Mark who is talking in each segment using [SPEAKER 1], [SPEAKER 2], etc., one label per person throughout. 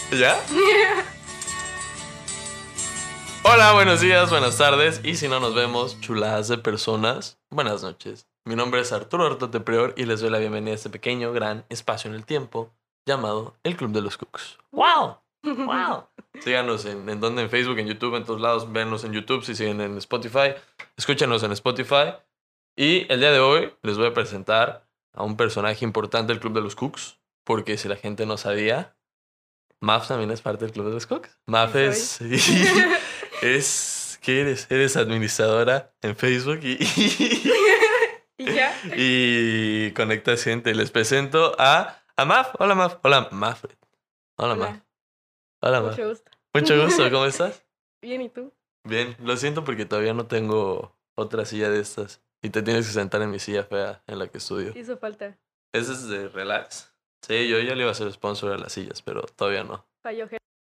[SPEAKER 1] ¿Ya? Hola, buenos días, buenas tardes. Y si no nos vemos, chuladas de personas, buenas noches. Mi nombre es Arturo Artote Prior y les doy la bienvenida a este pequeño, gran espacio en el tiempo llamado el Club de los Cooks. ¡Wow! ¡Wow! Síganos en donde, en Facebook, en YouTube, en todos lados. Véanos en YouTube, si siguen en Spotify. Escúchanos en Spotify. Y el día de hoy les voy a presentar a un personaje importante del Club de los Cooks. Porque si la gente no sabía, Maf también es parte del Club de los Cooks. Maf es... ¿Qué eres? Eres administradora en Facebook
[SPEAKER 2] ¿Y ya?
[SPEAKER 1] y conectas gente. Les presento a Maf. Hola, Maf. Hola, Mafred. Hola, Maf. Hola, Maf.
[SPEAKER 2] Mucho gusto.
[SPEAKER 1] Mucho gusto. ¿Cómo estás?
[SPEAKER 2] Bien, ¿y tú?
[SPEAKER 1] Bien. Lo siento porque todavía no tengo otra silla de estas. Y te tienes que sentar en mi silla fea en la que estudio.
[SPEAKER 2] Hizo falta.
[SPEAKER 1] ¿Ese es de relax? Sí, yo ya le iba a ser sponsor a las sillas, pero todavía no.
[SPEAKER 2] Falló.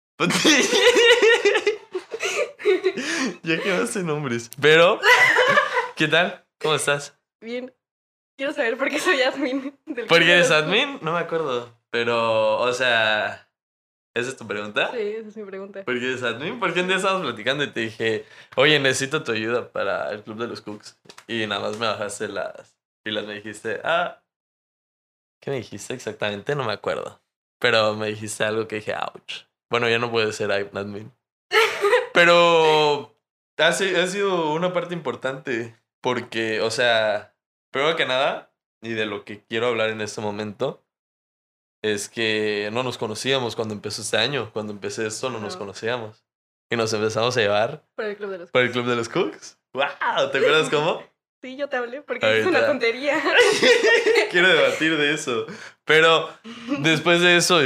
[SPEAKER 1] Ya quemaste nombres. Pero, ¿qué tal? ¿Cómo estás?
[SPEAKER 2] Bien. Quiero saber por qué soy admin del
[SPEAKER 1] ¿Por
[SPEAKER 2] Club
[SPEAKER 1] qué
[SPEAKER 2] de
[SPEAKER 1] eres
[SPEAKER 2] los
[SPEAKER 1] admin? No me acuerdo. Pero, o sea, ¿esa es tu pregunta?
[SPEAKER 2] Cooks. Sí, esa es mi pregunta.
[SPEAKER 1] ¿Por qué eres admin? Porque un día estábamos platicando y te dije, oye, necesito tu ayuda para el Club de los Cooks. Y nada más me bajaste las pilas. Me dijiste, ¿qué me dijiste exactamente? No me acuerdo. Pero me dijiste algo que dije, ouch. Bueno, ya no puedo ser admin. Pero ha sido una parte importante porque, o sea, primero que nada, y de lo que quiero hablar en este momento, es que no nos conocíamos cuando empezó este año. Cuando empecé esto no nos
[SPEAKER 2] No.
[SPEAKER 1] conocíamos. Y nos empezamos a llevar
[SPEAKER 2] Por el Club de los
[SPEAKER 1] por el
[SPEAKER 2] Cooks.
[SPEAKER 1] Club de los Cooks. ¡Wow! ¿Te acuerdas cómo?
[SPEAKER 2] Sí, yo te hablé porque es
[SPEAKER 1] Ahorita.
[SPEAKER 2] una tontería.
[SPEAKER 1] Quiero debatir de eso. Pero después de eso,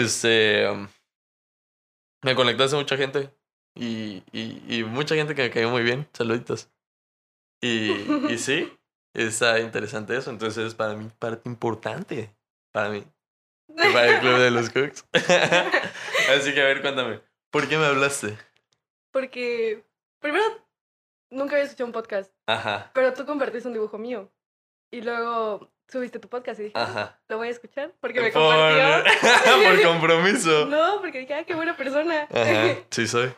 [SPEAKER 1] me conectaste a mucha gente. Y mucha gente que me cayó muy bien. Saluditos. Y sí, está interesante eso. Entonces es para mí parte importante. Para mí. Y para el Club de los Cooks. Así que a ver, cuéntame. ¿Por qué me hablaste?
[SPEAKER 2] Porque, primero, nunca había escuchado un podcast,
[SPEAKER 1] Ajá.
[SPEAKER 2] pero tú compartiste un dibujo mío. Y luego subiste tu podcast y dije,
[SPEAKER 1] Ajá.
[SPEAKER 2] lo voy a escuchar porque me
[SPEAKER 1] Por...
[SPEAKER 2] compartió.
[SPEAKER 1] Por compromiso.
[SPEAKER 2] No, porque dije, qué buena persona.
[SPEAKER 1] Ajá. Sí soy.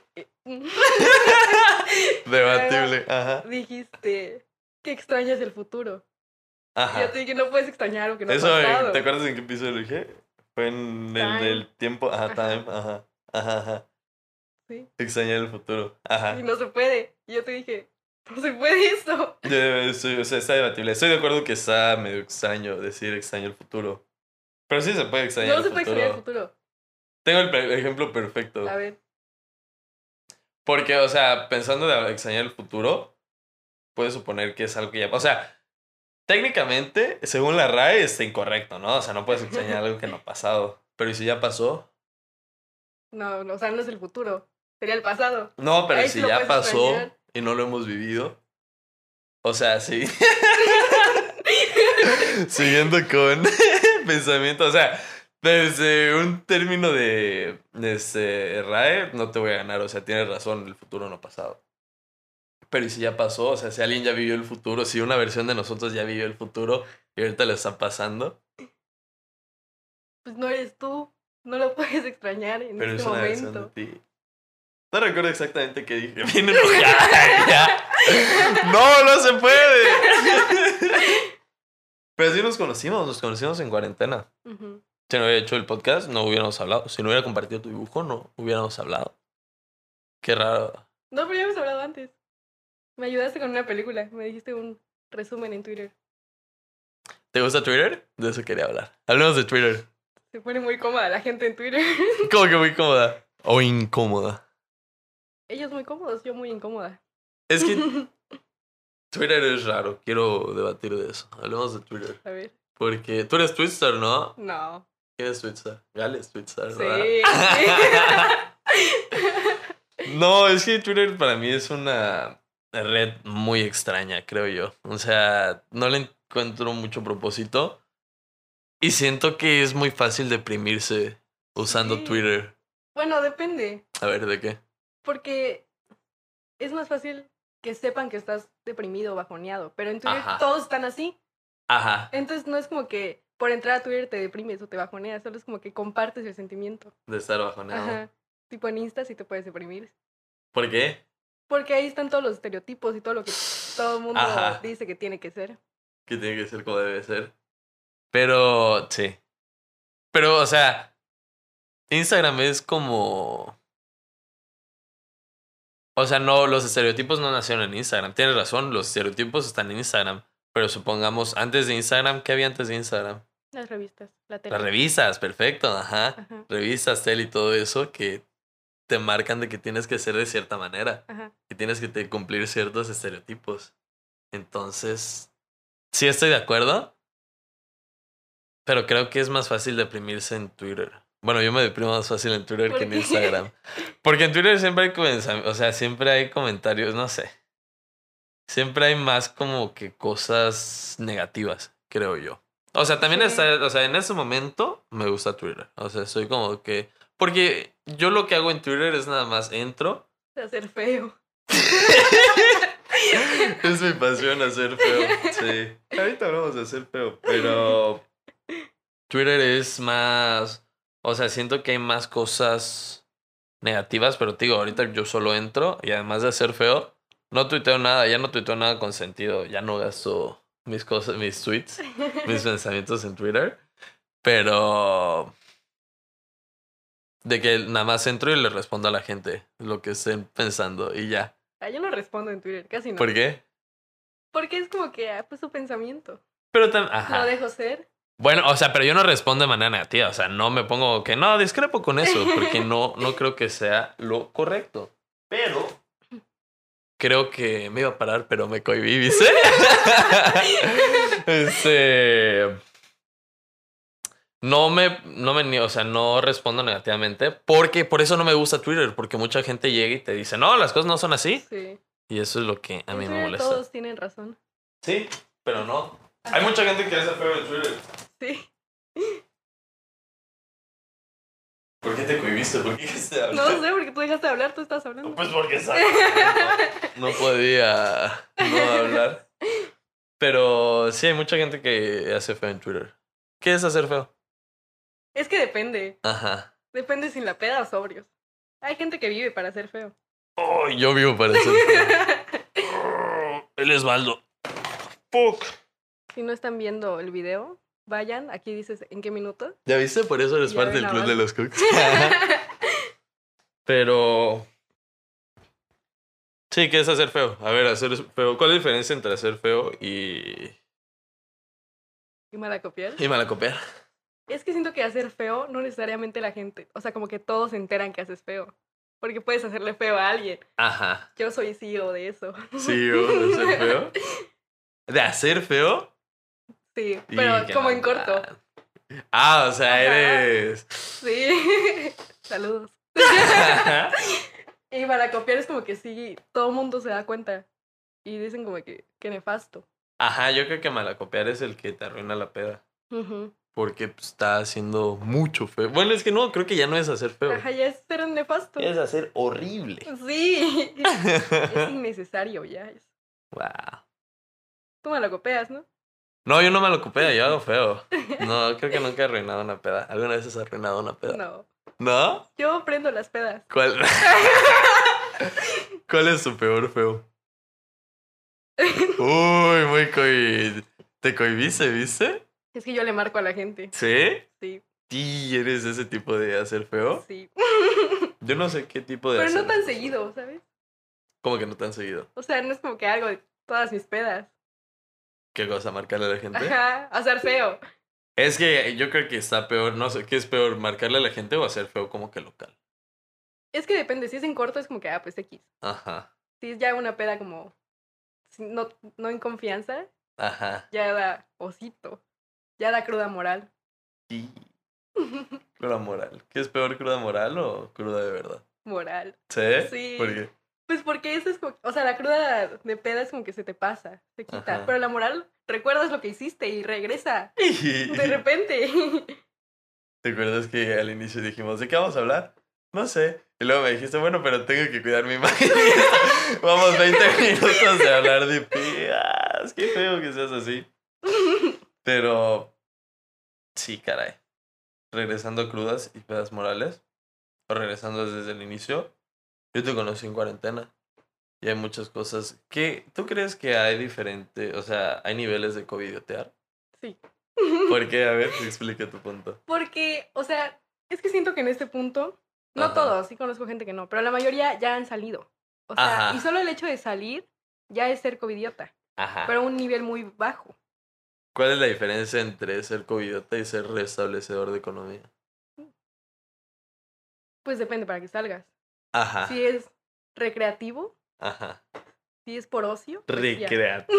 [SPEAKER 1] Debatible. Ajá.
[SPEAKER 2] Dijiste que extrañas el futuro. Y
[SPEAKER 1] Ajá.
[SPEAKER 2] yo te dije, no puedes extrañar lo que no ha
[SPEAKER 1] Eso,
[SPEAKER 2] pasado.
[SPEAKER 1] ¿te acuerdas en qué episodio lo dije? Fue en el
[SPEAKER 2] Time.
[SPEAKER 1] del tiempo. Ajá,
[SPEAKER 2] Ajá.
[SPEAKER 1] time. Ajá. Ajá, ajá.
[SPEAKER 2] Sí.
[SPEAKER 1] Extrañar el futuro. Ajá.
[SPEAKER 2] Y no se puede. Y yo te dije, no se puede eso.
[SPEAKER 1] O sea, está debatible. Estoy de acuerdo que está medio extraño decir extraño el futuro. Pero sí se puede extrañar
[SPEAKER 2] No
[SPEAKER 1] el
[SPEAKER 2] se puede
[SPEAKER 1] futuro.
[SPEAKER 2] extrañar el futuro.
[SPEAKER 1] Tengo el ejemplo perfecto.
[SPEAKER 2] A ver.
[SPEAKER 1] Porque, o sea, pensando de extrañar el futuro, puedes suponer que es algo que ya... O sea, técnicamente, según la RAE, está incorrecto, ¿no? O sea, no puedes extrañar algo que no ha pasado. Pero ¿y si ya pasó?
[SPEAKER 2] No, no, o sea, no es el futuro. Sería el pasado.
[SPEAKER 1] No, pero
[SPEAKER 2] Ahí
[SPEAKER 1] si
[SPEAKER 2] sí lo
[SPEAKER 1] ya
[SPEAKER 2] puedes
[SPEAKER 1] pasó
[SPEAKER 2] extrañar.
[SPEAKER 1] y no lo hemos vivido. O sea, sí. Siguiendo con pensamiento, o sea, desde un término de RAE, no te voy a ganar, o sea, tienes razón, el futuro no ha pasado. Pero ¿y si ya pasó? O sea, si alguien ya vivió el futuro, si una versión de nosotros ya vivió el futuro y ahorita lo está pasando.
[SPEAKER 2] Pues no eres tú. No lo puedes extrañar en
[SPEAKER 1] Pero
[SPEAKER 2] este
[SPEAKER 1] es una versión
[SPEAKER 2] momento.
[SPEAKER 1] de ti. No recuerdo exactamente qué dije. Bien enojada ya. No, no se puede. Pero sí nos conocimos en cuarentena.
[SPEAKER 2] Ujú.
[SPEAKER 1] Si no hubiera hecho el podcast, no hubiéramos hablado. Si no hubiera compartido tu dibujo, no hubiéramos hablado. Qué raro.
[SPEAKER 2] No, pero ya hemos hablado antes. Me ayudaste con una película. Me dijiste un resumen en Twitter.
[SPEAKER 1] ¿Te gusta Twitter? De eso quería hablar. Hablemos de Twitter.
[SPEAKER 2] Se pone muy cómoda la gente en Twitter.
[SPEAKER 1] Como que muy cómoda. O incómoda.
[SPEAKER 2] Ellos muy cómodos, yo muy incómoda.
[SPEAKER 1] Es que Twitter es raro. Quiero debatir de eso. Hablemos de Twitter.
[SPEAKER 2] A ver.
[SPEAKER 1] Porque tú eres Twitstar, ¿no?
[SPEAKER 2] No.
[SPEAKER 1] ¿Quién es Twitstar? Gale es Twitstar,
[SPEAKER 2] Sí.
[SPEAKER 1] ¿verdad? No, es que Twitter para mí es una red muy extraña, creo yo. O sea, no le encuentro mucho propósito. Y siento que es muy fácil deprimirse usando
[SPEAKER 2] Sí.
[SPEAKER 1] Twitter.
[SPEAKER 2] Bueno, depende.
[SPEAKER 1] A ver, ¿de qué?
[SPEAKER 2] Porque es más fácil que sepan que estás deprimido o bajoneado. Pero en Twitter
[SPEAKER 1] Ajá.
[SPEAKER 2] todos están así.
[SPEAKER 1] Ajá.
[SPEAKER 2] Entonces no es como que por entrar a Twitter te deprimes o te bajoneas. Solo es como que compartes el sentimiento.
[SPEAKER 1] De estar bajoneado.
[SPEAKER 2] Ajá. Tipo en Insta sí te puedes deprimir.
[SPEAKER 1] ¿Por qué?
[SPEAKER 2] Porque ahí están todos los estereotipos y todo lo que todo el mundo
[SPEAKER 1] Ajá.
[SPEAKER 2] dice que tiene que ser.
[SPEAKER 1] Que tiene que ser como debe ser. Pero, sí. Pero, o sea, Instagram es como... O sea, no, los estereotipos no nacieron en Instagram. Tienes razón, los estereotipos están en Instagram. Pero supongamos, antes de Instagram, ¿qué había antes de Instagram?
[SPEAKER 2] Las revistas, la tele.
[SPEAKER 1] Las revistas, perfecto, ajá.
[SPEAKER 2] Ajá,
[SPEAKER 1] Revistas, tele y todo eso que te marcan de que tienes que ser de cierta manera.
[SPEAKER 2] ajá.
[SPEAKER 1] Que tienes que cumplir ciertos estereotipos. Entonces, sí estoy de acuerdo. Pero creo que es más fácil deprimirse en Twitter. Bueno, yo me deprimo más fácil en Twitter
[SPEAKER 2] ¿Por
[SPEAKER 1] que en
[SPEAKER 2] qué?
[SPEAKER 1] Instagram. Porque en Twitter siempre hay o sea, siempre hay comentarios, no sé. Siempre hay más como que cosas negativas, creo yo. O sea, también
[SPEAKER 2] Sí.
[SPEAKER 1] está, o sea, en ese momento me gusta Twitter. O sea, soy como que... Porque yo lo que hago en Twitter es nada más entro.
[SPEAKER 2] De hacer feo.
[SPEAKER 1] Es mi pasión hacer feo. Sí. Ahorita hablamos de hacer feo, pero Twitter es más, o sea, siento que hay más cosas negativas, pero te digo, ahorita yo solo entro y además de hacer feo, no tuiteo nada, ya no tuiteo nada con sentido, ya no gasto mis cosas, mis tweets, mis pensamientos en Twitter, pero de que nada más entro y le respondo a la gente lo que estén pensando y ya.
[SPEAKER 2] Ah, yo no respondo en Twitter, casi no.
[SPEAKER 1] ¿Por qué?
[SPEAKER 2] Porque es como que, pues su pensamiento.
[SPEAKER 1] Pero también, ajá.
[SPEAKER 2] Lo dejo ser.
[SPEAKER 1] Bueno, o sea, pero yo no respondo de manera negativa. O sea, no me pongo que no, discrepo con eso, porque no creo que sea lo correcto. Pero creo que me iba a parar, pero me cohibí, ¿viste? O sea, no respondo negativamente, porque por eso no me gusta Twitter, porque mucha gente llega y te dice, no, las cosas no son así.
[SPEAKER 2] Sí.
[SPEAKER 1] Y eso es lo que a
[SPEAKER 2] En
[SPEAKER 1] mí me
[SPEAKER 2] Twitter
[SPEAKER 1] molesta.
[SPEAKER 2] todos tienen razón.
[SPEAKER 1] Sí, pero no. Hay mucha gente que hace feo en Twitter.
[SPEAKER 2] Sí.
[SPEAKER 1] ¿Por qué te cohibiste? ¿Por qué dejaste de
[SPEAKER 2] No
[SPEAKER 1] hablar?
[SPEAKER 2] sé, porque tú dejaste de hablar, tú estás hablando.
[SPEAKER 1] Pues porque no podía no hablar. Pero sí hay mucha gente que hace feo en Twitter. ¿Qué es hacer feo?
[SPEAKER 2] Es que depende.
[SPEAKER 1] Ajá.
[SPEAKER 2] Depende sin la peda o sobrios. Hay gente que vive para ser feo.
[SPEAKER 1] Oh, yo vivo para hacer feo. Él es Baldo. Fuck.
[SPEAKER 2] Si no están viendo el video, vayan. Aquí dices en qué minuto.
[SPEAKER 1] ¿Ya viste? Por eso eres
[SPEAKER 2] Ya
[SPEAKER 1] parte
[SPEAKER 2] ven
[SPEAKER 1] del
[SPEAKER 2] a
[SPEAKER 1] club de
[SPEAKER 2] Baldo.
[SPEAKER 1] los cooks. Pero... Sí, ¿qué es hacer feo? A ver, hacer feo. ¿Cuál es la diferencia entre hacer feo
[SPEAKER 2] ¿Y malacopiar?
[SPEAKER 1] y malacopiar?
[SPEAKER 2] Es que siento que hacer feo no necesariamente la gente. O sea, como que todos se enteran que haces feo. Porque puedes hacerle feo a alguien.
[SPEAKER 1] Ajá.
[SPEAKER 2] Yo soy CEO de eso.
[SPEAKER 1] Sí, ¿o de hacer feo? ¿De hacer feo?
[SPEAKER 2] Sí, pero
[SPEAKER 1] Y
[SPEAKER 2] como
[SPEAKER 1] qué
[SPEAKER 2] en corto.
[SPEAKER 1] maldad. Ah, o sea,
[SPEAKER 2] Ajá.
[SPEAKER 1] eres...
[SPEAKER 2] Sí. Saludos. Y para copiar es como que sí, todo el mundo se da cuenta. Y dicen como que nefasto.
[SPEAKER 1] Ajá, yo creo que malacopiar es el que te arruina la peda.
[SPEAKER 2] Ujú.
[SPEAKER 1] Porque pues, está haciendo mucho feo. Bueno, es que no, creo que ya no es hacer feo.
[SPEAKER 2] Ajá, ya es ser nefasto.
[SPEAKER 1] Es hacer horrible.
[SPEAKER 2] Sí. Es innecesario ya.
[SPEAKER 1] Wow.
[SPEAKER 2] Tú malacopeas, ¿no?
[SPEAKER 1] No, yo no malacopeo, yo hago feo. No, creo que nunca he arruinado una peda. ¿Alguna vez has arruinado una peda?
[SPEAKER 2] No.
[SPEAKER 1] ¿No?
[SPEAKER 2] Yo prendo las pedas.
[SPEAKER 1] ¿Cuál? ¿Cuál es tu peor feo? Uy, muy ¿Te cohibiste, viste?
[SPEAKER 2] Es que yo le marco a la gente.
[SPEAKER 1] ¿Sí?
[SPEAKER 2] Sí,
[SPEAKER 1] ¿Y eres ese tipo de hacer feo?
[SPEAKER 2] sí.
[SPEAKER 1] Yo no sé qué tipo de
[SPEAKER 2] Pero
[SPEAKER 1] hacer
[SPEAKER 2] no tan
[SPEAKER 1] feo.
[SPEAKER 2] seguido, ¿sabes?
[SPEAKER 1] ¿Cómo que no tan seguido?
[SPEAKER 2] O sea, no es como que algo de todas mis pedas.
[SPEAKER 1] ¿Qué cosa? ¿Marcarle a la gente?
[SPEAKER 2] Ajá, hacer feo.
[SPEAKER 1] Es que yo creo que está peor, no sé, ¿qué es peor? ¿Marcarle a la gente o hacer feo como que local?
[SPEAKER 2] Es que depende, si es en corto es como que, pues X.
[SPEAKER 1] Ajá,
[SPEAKER 2] Si es ya una peda como, no en confianza,
[SPEAKER 1] ajá.
[SPEAKER 2] ya da osito. Ya da cruda moral.
[SPEAKER 1] Y cruda moral. ¿Qué es peor, cruda moral o cruda de verdad?
[SPEAKER 2] Moral.
[SPEAKER 1] ¿Sí?
[SPEAKER 2] Sí.
[SPEAKER 1] ¿Por qué?
[SPEAKER 2] Pues porque eso es como, o sea, la cruda de peda es como que se te pasa, se quita.
[SPEAKER 1] Ajá.
[SPEAKER 2] Pero la moral, recuerdas lo que hiciste y regresa. De repente.
[SPEAKER 1] ¿Te acuerdas que al inicio dijimos, ¿de qué vamos a hablar? No sé. Y luego me dijiste, bueno, pero tengo que cuidar mi imagen. Vamos 20 minutos de hablar de pedas. Qué feo que seas así. Pero sí, caray. Regresando a crudas y pedas morales. o regresando desde el inicio, yo te conocí en cuarentena. Y hay muchas cosas que... ¿Tú crees que hay diferente, o sea, hay niveles de covidiotear?
[SPEAKER 2] Sí.
[SPEAKER 1] ¿Por qué? A ver, explica tu punto.
[SPEAKER 2] Porque, o sea, es que siento que en este punto, no
[SPEAKER 1] Ajá.
[SPEAKER 2] todos, sí conozco gente que no, pero la mayoría ya han salido. O sea, y
[SPEAKER 1] Ajá.
[SPEAKER 2] solo el hecho de salir ya es ser covidiota,
[SPEAKER 1] Ajá.
[SPEAKER 2] pero a un nivel muy bajo.
[SPEAKER 1] ¿Cuál es la diferencia entre ser covidiota y ser restablecedor de economía?
[SPEAKER 2] Pues depende para que salgas.
[SPEAKER 1] Ajá.
[SPEAKER 2] Si es recreativo,
[SPEAKER 1] Ajá.
[SPEAKER 2] si es por ocio, pues ya.
[SPEAKER 1] Recreativo.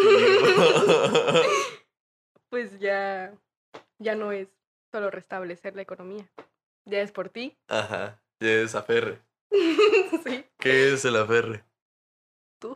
[SPEAKER 2] Pues ya no es solo restablecer la economía. Ya es por ti.
[SPEAKER 1] Ajá. Y es aferre.
[SPEAKER 2] Sí,
[SPEAKER 1] ¿Qué es el aferre?
[SPEAKER 2] tú.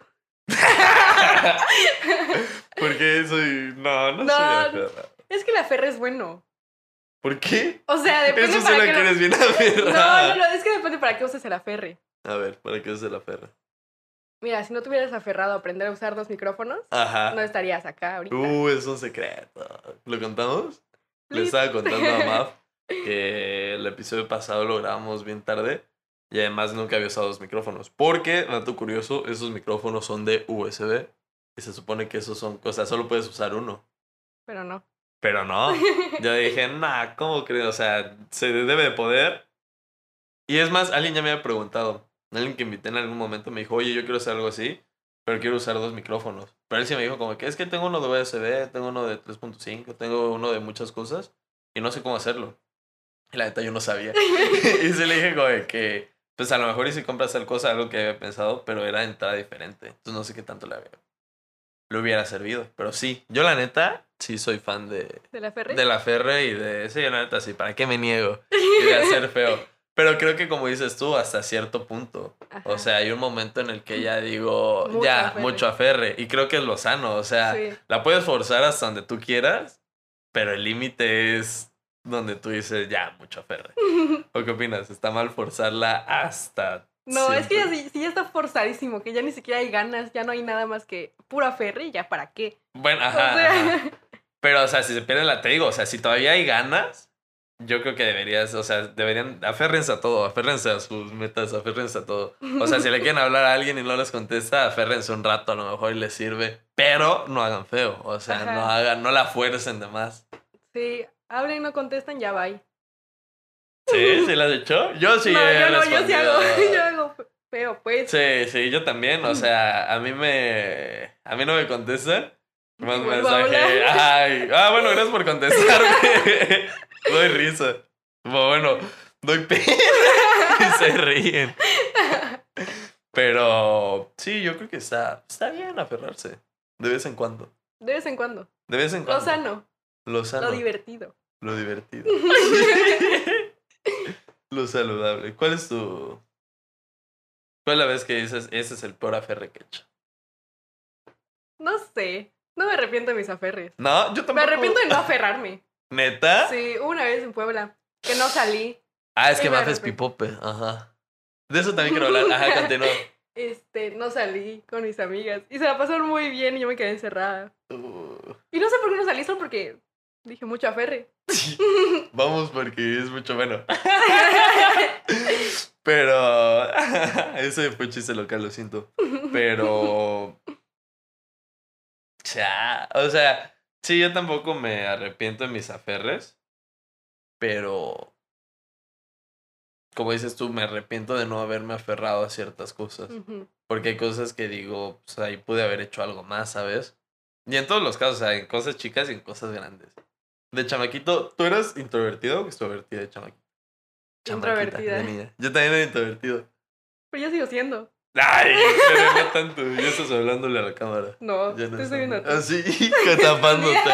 [SPEAKER 1] Porque soy... No, no
[SPEAKER 2] No,
[SPEAKER 1] soy aferrado.
[SPEAKER 2] es que el aferre es bueno.
[SPEAKER 1] ¿Por qué?
[SPEAKER 2] O sea, depende
[SPEAKER 1] Eso
[SPEAKER 2] para
[SPEAKER 1] suena
[SPEAKER 2] qué
[SPEAKER 1] que
[SPEAKER 2] lo...
[SPEAKER 1] eres bien aferrada.
[SPEAKER 2] No, es que depende para qué uses el aferre.
[SPEAKER 1] A ver, ¿para qué es el aferre?
[SPEAKER 2] Mira, si no te hubieras aferrado a aprender a usar 2 micrófonos,
[SPEAKER 1] Ajá.
[SPEAKER 2] no estarías acá ahorita.
[SPEAKER 1] Es un secreto. ¿Lo contamos? Le
[SPEAKER 2] Please.
[SPEAKER 1] estaba contando a Maf que el episodio pasado lo grabamos bien tarde y además nunca había usado 2 micrófonos. Porque, dato curioso, esos micrófonos son de USB y se supone que esos son cosas, solo puedes usar uno.
[SPEAKER 2] Pero no.
[SPEAKER 1] Pero no. Yo dije, nah, ¿cómo crees? O sea, se debe de poder. Y es más, alguien ya me había preguntado. Alguien que invité en algún momento me dijo, oye, yo quiero hacer algo así, pero quiero usar 2 micrófonos. Pero él sí me dijo como que es que tengo uno de USB, tengo uno de 3.5, tengo uno de muchas cosas y no sé cómo hacerlo. Y la neta yo no sabía. Y se le dije como de que, pues a lo mejor y si compras tal cosa, algo que había pensado, pero era de entrada diferente. Entonces no sé qué tanto le hubiera servido. Pero sí, yo la neta sí soy fan
[SPEAKER 2] ¿De la Ferre?
[SPEAKER 1] de la Ferre y de... Sí, la neta sí, ¿para qué me niego? Y de hacer feo. Pero creo que como dices tú, hasta cierto punto.
[SPEAKER 2] Ajá.
[SPEAKER 1] O sea, hay un momento en el que ya digo,
[SPEAKER 2] Mucho
[SPEAKER 1] ya,
[SPEAKER 2] aferre.
[SPEAKER 1] mucho aferre. Y creo que es lo sano. O sea,
[SPEAKER 2] Sí.
[SPEAKER 1] la puedes forzar hasta donde tú quieras, pero el límite es donde tú dices, ya, mucho aferre. ¿O qué opinas? ¿Está mal forzarla hasta
[SPEAKER 2] No, es que ya,
[SPEAKER 1] siempre?
[SPEAKER 2] sí ya está forzadísimo, que ya ni siquiera hay ganas, ya no hay nada más que pura ferre y ya para qué.
[SPEAKER 1] Bueno,
[SPEAKER 2] O
[SPEAKER 1] ajá,
[SPEAKER 2] sea,
[SPEAKER 1] ajá. Pero, o sea, si se pierde la... Te digo, o sea, si todavía hay ganas, yo creo que deberías, o sea, deberían... Aférrense a todo, aférrense a sus metas, aférrense a todo. O sea, si le quieren hablar a alguien y no les contesta, aférrense un rato, a lo mejor y les sirve. Pero no hagan feo, o sea,
[SPEAKER 2] Ajá.
[SPEAKER 1] no la fuercen de más.
[SPEAKER 2] sí, hablan y no contestan, ya bye.
[SPEAKER 1] ¿Sí? ¿Sí las has hecho? Yo sí
[SPEAKER 2] No,
[SPEAKER 1] he
[SPEAKER 2] yo no, yo sí hago,
[SPEAKER 1] respondido...
[SPEAKER 2] yo hago feo, pues.
[SPEAKER 1] Sí, sí, yo también, o sea, a mí no me contestan.
[SPEAKER 2] Y
[SPEAKER 1] Más un
[SPEAKER 2] vuelvo a
[SPEAKER 1] mensaje,
[SPEAKER 2] hablar.
[SPEAKER 1] ay, bueno, gracias por contestarme. Doy risa. Bueno, doy pena y se ríen. Pero sí, yo creo que está bien aferrarse. De vez en cuando.
[SPEAKER 2] De vez en cuando.
[SPEAKER 1] De vez en
[SPEAKER 2] Lo
[SPEAKER 1] cuando.
[SPEAKER 2] sano,
[SPEAKER 1] Lo sano.
[SPEAKER 2] lo divertido.
[SPEAKER 1] Lo divertido. Lo saludable. ¿Cuál es la vez que dices, ese es el peor aferre que he hecho?
[SPEAKER 2] No sé, no me arrepiento de mis aferres.
[SPEAKER 1] No, yo tampoco.
[SPEAKER 2] Me arrepiento de no aferrarme.
[SPEAKER 1] ¿Neta?
[SPEAKER 2] Sí, una vez en Puebla, que no salí.
[SPEAKER 1] Es que
[SPEAKER 2] Y me
[SPEAKER 1] Maf es
[SPEAKER 2] arrepiento.
[SPEAKER 1] pipope, ajá. De eso también quiero hablar, ajá, continúa.
[SPEAKER 2] No salí con mis amigas. Y se la pasaron muy bien y yo me quedé encerrada.
[SPEAKER 1] Uh,
[SPEAKER 2] Y no sé por qué no salí, solo porque dije mucho aferre.
[SPEAKER 1] Vamos porque es mucho bueno. Pero ese fue chiste local, lo siento. Pero o sea, sí, yo tampoco me arrepiento de mis aferres, pero como dices tú, me arrepiento de no haberme aferrado a ciertas cosas.
[SPEAKER 2] Ujú.
[SPEAKER 1] Porque hay cosas que digo, pues ahí pude haber hecho algo más, ¿sabes? Y en todos los casos, o sea, en cosas chicas y en cosas grandes. De chamaquito, ¿tú eras introvertido o extrovertida de chamaquito? Chamaquita,
[SPEAKER 2] Introvertida.
[SPEAKER 1] de niña. Yo también era introvertido.
[SPEAKER 2] Pero yo sigo siendo.
[SPEAKER 1] Ay, pero no tanto. Ya estás hablándole a la cámara.
[SPEAKER 2] No,
[SPEAKER 1] Ya no
[SPEAKER 2] te
[SPEAKER 1] estás
[SPEAKER 2] estoy viendo a ti.
[SPEAKER 1] así, tapándote.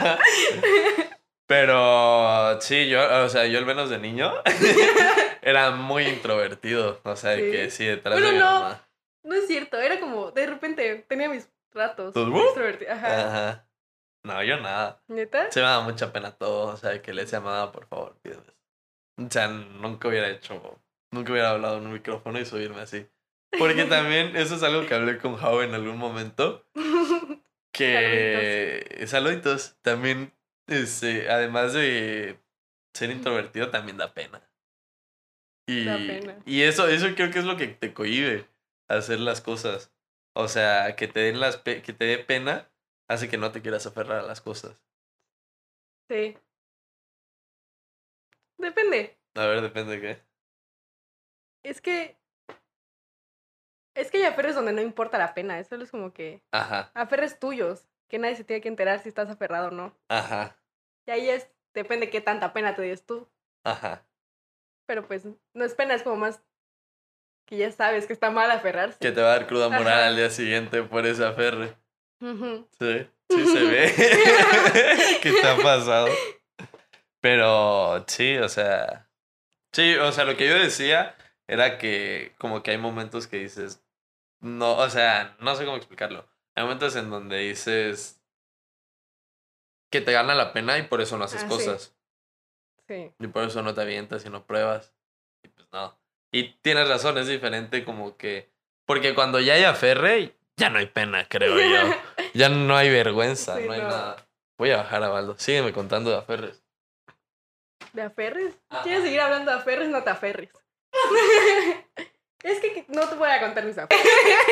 [SPEAKER 1] Pero sí, o sea, yo al menos de niño era muy introvertido. O sea,
[SPEAKER 2] Sí.
[SPEAKER 1] que sí, detrás
[SPEAKER 2] Bueno,
[SPEAKER 1] de mi
[SPEAKER 2] no,
[SPEAKER 1] mamá.
[SPEAKER 2] no es cierto. Era como, de repente, tenía mis ratos
[SPEAKER 1] ¿Tú?
[SPEAKER 2] extrovertida. Ajá.
[SPEAKER 1] Ajá. No, yo nada.
[SPEAKER 2] ¿Neta?
[SPEAKER 1] Se me da mucha pena todo. O sea, que le decía, mamá, por favor, pídeme. O sea, nunca hubiera hablado en un micrófono y subirme así. Porque también, eso es algo que hablé con Jao en algún momento. Que saluditos. También, además de ser introvertido, también da pena.
[SPEAKER 2] Da pena.
[SPEAKER 1] Y eso creo que es lo que te cohíbe hacer las cosas. O sea, que te den que te dé pena hace que no te quieras aferrar a las cosas.
[SPEAKER 2] Sí. Depende.
[SPEAKER 1] A ver, depende de qué.
[SPEAKER 2] Es que hay aferres donde no importa la pena. Eso es como que
[SPEAKER 1] Ajá,
[SPEAKER 2] aferres tuyos, que nadie se tiene que enterar si estás aferrado o no.
[SPEAKER 1] ajá,
[SPEAKER 2] Y ahí depende qué tanta pena te des tú.
[SPEAKER 1] ajá.
[SPEAKER 2] Pero pues no es pena, es como más que ya sabes que está mal aferrarse.
[SPEAKER 1] Que te va a dar cruda moral
[SPEAKER 2] Ajá.
[SPEAKER 1] al día siguiente por ese aferre.
[SPEAKER 2] Ujú.
[SPEAKER 1] Sí, sí se ve. ¿Qué te ha pasado? Pero sí, o sea, lo que yo decía era que como que hay momentos que dices, no, o sea, no sé cómo explicarlo. Hay momentos en donde dices que te gana la pena y por eso no haces
[SPEAKER 2] Ah, sí.
[SPEAKER 1] cosas.
[SPEAKER 2] Sí.
[SPEAKER 1] Y por eso no te avientas y no pruebas. Y pues no. Y tienes razón, es diferente como que... Porque cuando ya hay aferre, ya no hay pena, creo yo. Ya no hay vergüenza,
[SPEAKER 2] Sí,
[SPEAKER 1] no hay
[SPEAKER 2] no.
[SPEAKER 1] nada. Voy a bajar a Baldo. Sígueme contando de aferres.
[SPEAKER 2] ¿De aferres?
[SPEAKER 1] Ajá.
[SPEAKER 2] ¿Quieres seguir hablando de aferres? No te aferres. Es que no te voy a contar mis aferres.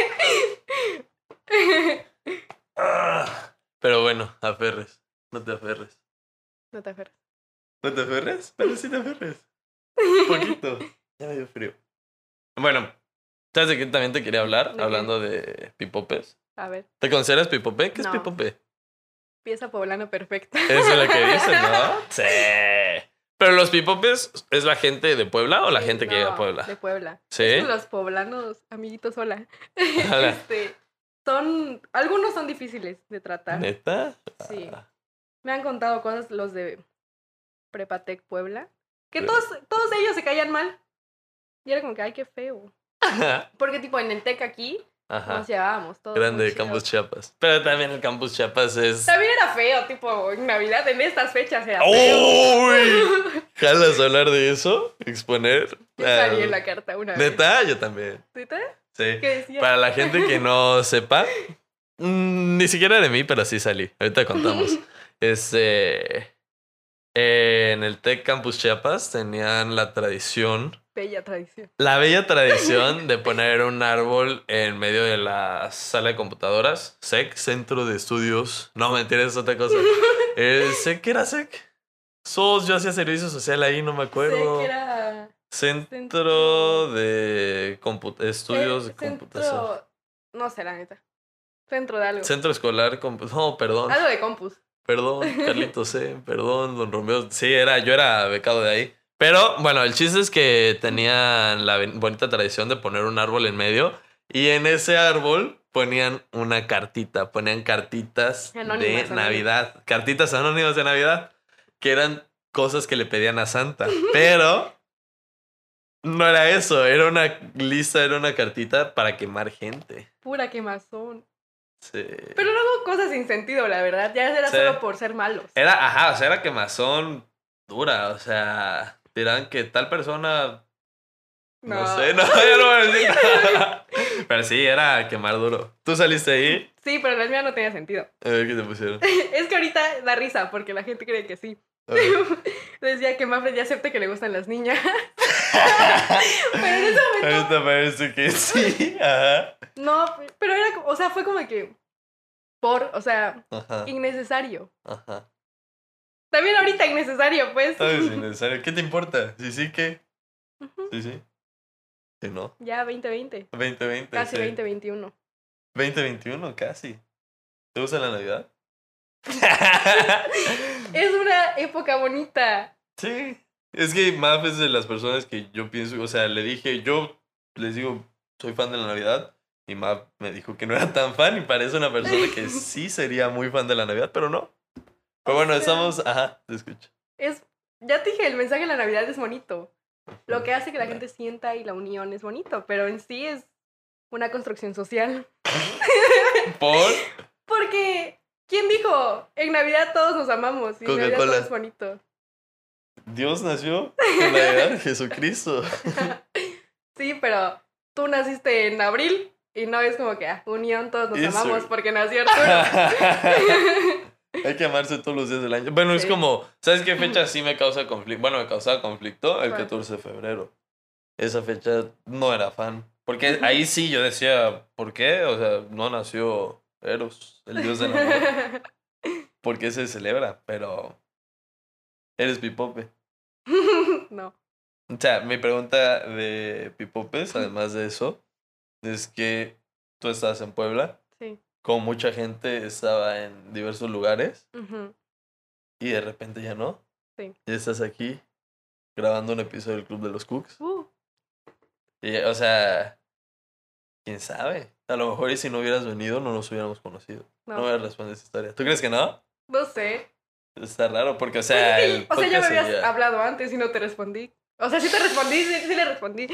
[SPEAKER 1] Pero bueno, aferres. No te aferres.
[SPEAKER 2] No te aferres.
[SPEAKER 1] ¿No te aferres? Pero sí te aferres. Poquito. Ya me dio frío. Bueno, ¿sabes de qué también te quería hablar?
[SPEAKER 2] ¿De qué?
[SPEAKER 1] Hablando de pipopes.
[SPEAKER 2] A ver,
[SPEAKER 1] ¿Te consideras pipope? ¿Qué es
[SPEAKER 2] No.
[SPEAKER 1] pipope?
[SPEAKER 2] pieza poblano perfecta.
[SPEAKER 1] Eso es lo que dicen, ¿no? Sí. Pero los pipopes, ¿es la gente de Puebla o la
[SPEAKER 2] Sí,
[SPEAKER 1] gente que llega a
[SPEAKER 2] no,
[SPEAKER 1] Puebla?
[SPEAKER 2] De Puebla.
[SPEAKER 1] ¿Sí?
[SPEAKER 2] Es que los poblanos, amiguitos, hola.
[SPEAKER 1] Hola.
[SPEAKER 2] Algunos son difíciles de tratar.
[SPEAKER 1] ¿Neta?
[SPEAKER 2] Sí.
[SPEAKER 1] Ah,
[SPEAKER 2] Me han contado cosas los de Prepatec Puebla, que
[SPEAKER 1] Pre-
[SPEAKER 2] todos ellos se caían mal. Y era como que, ay, qué feo.
[SPEAKER 1] Ajá.
[SPEAKER 2] Porque tipo en el TEC aquí nos llevábamos todos. muy
[SPEAKER 1] Grande
[SPEAKER 2] chidos.
[SPEAKER 1] Campus Chiapas. Pero también el Campus Chiapas es...
[SPEAKER 2] También era feo, tipo en Navidad, en estas fechas era feo.
[SPEAKER 1] ¡Uy! ¿Jalas hablar de eso? ¿Exponer?
[SPEAKER 2] Yo salí en la carta una vez.
[SPEAKER 1] ¿Neta? Yo también.
[SPEAKER 2] ¿Neta?
[SPEAKER 1] Sí.
[SPEAKER 2] ¿Qué decía?
[SPEAKER 1] Para la gente que no sepa, ni siquiera de mí, pero sí salí. Ahorita contamos. En el Tec Campus Chiapas tenían la tradición,
[SPEAKER 2] Bella tradición.
[SPEAKER 1] la bella tradición de poner un árbol en medio de la sala de computadoras. SEC, Centro de Estudios. No, mentira, es otra cosa. ¿SEC qué era SEC? Yo hacía servicio social ahí, no me acuerdo.
[SPEAKER 2] Sé que era
[SPEAKER 1] Centro de Estudios de Computación.
[SPEAKER 2] centro, no sé la neta. Centro de algo.
[SPEAKER 1] Centro Escolar. No, perdón.
[SPEAKER 2] Algo de compus.
[SPEAKER 1] Perdón, Carlitos perdón, don Romeo. Sí, yo era becado de ahí. Pero bueno, el chiste es que tenían la bonita tradición de poner un árbol en medio y en ese árbol ponían una cartita, ponían cartitas
[SPEAKER 2] Anónimas,
[SPEAKER 1] de Navidad, cartitas anónimas de Navidad, que eran cosas que le pedían a Santa. Pero no era eso, era una lista, era una cartita para quemar gente.
[SPEAKER 2] Pura quemazón.
[SPEAKER 1] Sí.
[SPEAKER 2] Pero luego cosas sin sentido, la verdad. Ya era
[SPEAKER 1] Sí.
[SPEAKER 2] solo por ser malos.
[SPEAKER 1] Era quemazón dura, o sea, dirán que tal persona, no sé, no, ya no voy a decir nada. Pero sí, era quemar duro. ¿Tú saliste ahí?
[SPEAKER 2] Sí, pero la mía no tenía sentido.
[SPEAKER 1] A ver qué te pusieron.
[SPEAKER 2] Es que ahorita da risa porque la gente cree que sí.
[SPEAKER 1] A ver.
[SPEAKER 2] Decía que Mafre ya acepte que le gustan las niñas. Pero en ese momento
[SPEAKER 1] Ahorita parece que sí. Ajá.
[SPEAKER 2] no, pero era, o sea, fue como que o sea,
[SPEAKER 1] Ajá.
[SPEAKER 2] innecesario.
[SPEAKER 1] Ajá.
[SPEAKER 2] También ahorita innecesario, pues.
[SPEAKER 1] ¿Sabes? Innecesario. ¿Qué te importa? Sí, sí, ¿qué?
[SPEAKER 2] Ujú.
[SPEAKER 1] Sí, sí. Sí, no.
[SPEAKER 2] Ya 2020.
[SPEAKER 1] 2020.
[SPEAKER 2] Casi
[SPEAKER 1] sí.
[SPEAKER 2] 2021.
[SPEAKER 1] 2021, casi. ¿Te gusta la Navidad?
[SPEAKER 2] Es una época bonita.
[SPEAKER 1] Sí. Es que Maf es de las personas que yo pienso, o sea, yo les digo, soy fan de la Navidad, y Maf me dijo que no era tan fan, y parece una persona que sí sería muy fan de la Navidad, pero no. Pero bueno, ajá, te escucho.
[SPEAKER 2] Ya te dije, el mensaje de la Navidad es bonito. Lo que hace que la gente sienta y la unión es bonito, pero en sí es una construcción social.
[SPEAKER 1] ¿Por?
[SPEAKER 2] Porque, ¿quién dijo? En Navidad todos nos amamos y en Navidad
[SPEAKER 1] Coca-Cola.
[SPEAKER 2] todo es bonito.
[SPEAKER 1] Dios nació en Navidad, Jesucristo.
[SPEAKER 2] Sí, pero tú naciste en abril y no es como que, unión, todos nos
[SPEAKER 1] Eso.
[SPEAKER 2] amamos porque nació Arturo.
[SPEAKER 1] Hay que amarse todos los días del año. Bueno, es
[SPEAKER 2] Sí.
[SPEAKER 1] como, ¿sabes qué fecha sí me causa conflicto? Bueno, me causaba conflicto el
[SPEAKER 2] ¿Cuál?
[SPEAKER 1] 14 de febrero. esa fecha no era fan. Porque ahí sí yo decía, ¿por qué? O sea, no nació Eros, el dios del amor. ¿Por qué se celebra? Pero eres pipope.
[SPEAKER 2] No.
[SPEAKER 1] O sea, mi pregunta de pipopes, además de eso, es que tú estabas en Puebla,
[SPEAKER 2] Sí.
[SPEAKER 1] como mucha gente estaba en diversos lugares
[SPEAKER 2] Ujú,
[SPEAKER 1] y de repente ya no.
[SPEAKER 2] sí.
[SPEAKER 1] Y estás aquí grabando un episodio del Club de los Cooks.
[SPEAKER 2] Uh,
[SPEAKER 1] Y, o sea, quién sabe. A lo mejor y si no hubieras venido no nos hubiéramos conocido. No
[SPEAKER 2] no.
[SPEAKER 1] me respondes esa historia. ¿Tú crees que no?
[SPEAKER 2] No sé.
[SPEAKER 1] Está raro porque, o
[SPEAKER 2] Pues
[SPEAKER 1] sea,
[SPEAKER 2] es
[SPEAKER 1] el
[SPEAKER 2] que, o sea, ya me
[SPEAKER 1] podcast
[SPEAKER 2] habías
[SPEAKER 1] seguía.
[SPEAKER 2] hablado antes y no te respondí. O sea, sí te respondí, sí le respondí.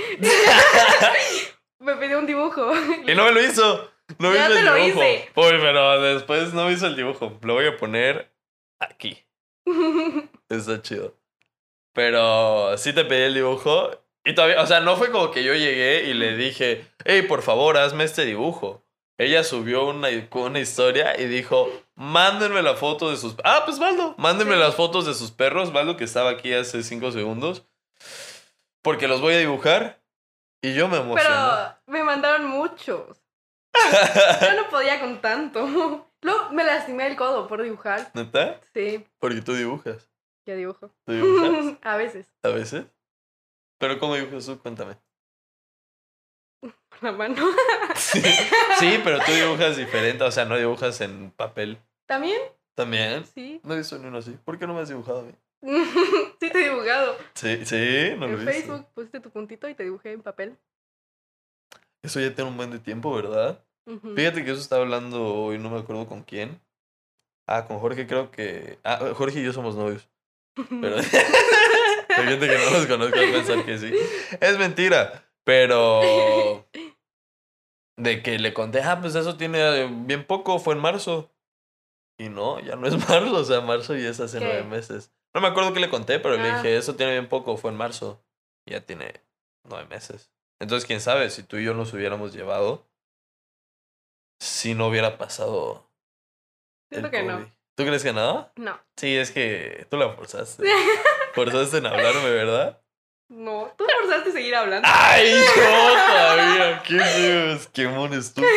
[SPEAKER 2] Me pidió un dibujo.
[SPEAKER 1] Y no me lo hizo. No me
[SPEAKER 2] Ya
[SPEAKER 1] hizo
[SPEAKER 2] te
[SPEAKER 1] el
[SPEAKER 2] lo
[SPEAKER 1] dibujo.
[SPEAKER 2] hice.
[SPEAKER 1] Uy, pero después no me hizo el dibujo. Lo voy a poner aquí. Está chido. Pero sí te pedí el dibujo. Y todavía, o sea, no fue como que yo llegué y le dije, hey, por favor, hazme este dibujo. Ella subió una historia y dijo, mándenme la foto de sus... Ah, pues Valdo, mándenme
[SPEAKER 2] Sí.
[SPEAKER 1] las fotos de sus perros, Valdo, que estaba aquí hace 5 segundos. Porque los voy a dibujar. Y yo me emocioné.
[SPEAKER 2] Pero me mandaron muchos. Yo no podía con tanto. Luego me lastimé el codo por dibujar.
[SPEAKER 1] ¿Neta?
[SPEAKER 2] Sí,
[SPEAKER 1] Porque tú dibujas.
[SPEAKER 2] yo dibujo.
[SPEAKER 1] ¿Tú dibujas?
[SPEAKER 2] A veces.
[SPEAKER 1] A veces. Pero ¿cómo dibujas tú? Cuéntame.
[SPEAKER 2] Con la mano.
[SPEAKER 1] Sí, pero tú dibujas diferente. O sea, no dibujas en papel.
[SPEAKER 2] ¿También?
[SPEAKER 1] ¿También?
[SPEAKER 2] Sí.
[SPEAKER 1] No he visto ni uno así. ¿Por qué no me has dibujado a mí?
[SPEAKER 2] Sí te he dibujado.
[SPEAKER 1] Sí, sí, no lo he
[SPEAKER 2] En
[SPEAKER 1] visto.
[SPEAKER 2] Facebook pusiste tu puntito y te dibujé en papel.
[SPEAKER 1] Eso ya tiene un buen de tiempo, ¿verdad?
[SPEAKER 2] Ujú.
[SPEAKER 1] Fíjate que eso estaba hablando hoy, no me acuerdo con quién. Ah, con Jorge creo que... Ah, Jorge y yo somos novios. Pero hay gente que no los conozco a pensar que sí. Es mentira. Pero... De que le conté, pues eso tiene bien poco, fue en marzo. Y no, ya no es marzo, o sea, marzo ya es hace
[SPEAKER 2] ¿Qué?
[SPEAKER 1] 9 meses. No me acuerdo qué le conté, pero le
[SPEAKER 2] Ah.
[SPEAKER 1] dije, eso tiene bien poco, fue en marzo. Y ya tiene 9 meses. Entonces, quién sabe, si tú y yo nos hubiéramos llevado, si no hubiera pasado
[SPEAKER 2] Siento
[SPEAKER 1] el
[SPEAKER 2] que
[SPEAKER 1] COVID.
[SPEAKER 2] no.
[SPEAKER 1] ¿Tú crees que no?
[SPEAKER 2] No.
[SPEAKER 1] Sí, es que tú la forzaste. Forzaste en hablarme, ¿verdad?
[SPEAKER 2] No. Tú me forzaste a seguir hablando.
[SPEAKER 1] ¡Ay, no! Todavía. ¡Qué feos! ¡Qué mones tú!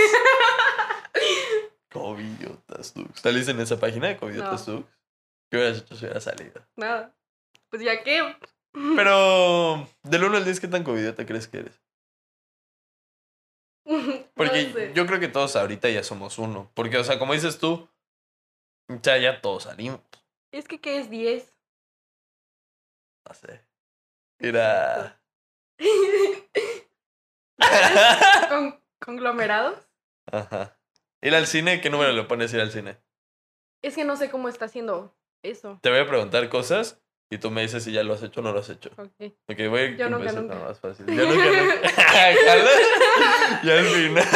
[SPEAKER 1] Covidiotas Tux. ¿Saliste en esa página de Covidiotas Tux? ¿Qué hubieras hecho si hubiera salido?
[SPEAKER 2] Nada. Pues ya que.
[SPEAKER 1] Pero, del 1 al 10, ¿qué tan covidiota crees que eres? Porque
[SPEAKER 2] No sé.
[SPEAKER 1] yo creo que todos ahorita ya somos uno. Porque, o sea, como dices tú, ya todos salimos.
[SPEAKER 2] Es que, ¿qué es 10?
[SPEAKER 1] No sé. Era...
[SPEAKER 2] ¿Conglomerados?
[SPEAKER 1] Ajá. Ir al cine, ¿qué número le pones ir al cine?
[SPEAKER 2] Es que no sé cómo está haciendo eso.
[SPEAKER 1] Te voy a preguntar cosas y tú me dices si ya lo has hecho o no lo has hecho.
[SPEAKER 2] Ok.
[SPEAKER 1] Ok, voy a
[SPEAKER 2] Yo nunca,
[SPEAKER 1] empezar
[SPEAKER 2] nunca.
[SPEAKER 1] con más fácil. Yo nunca, nunca. Jala. Ya al final.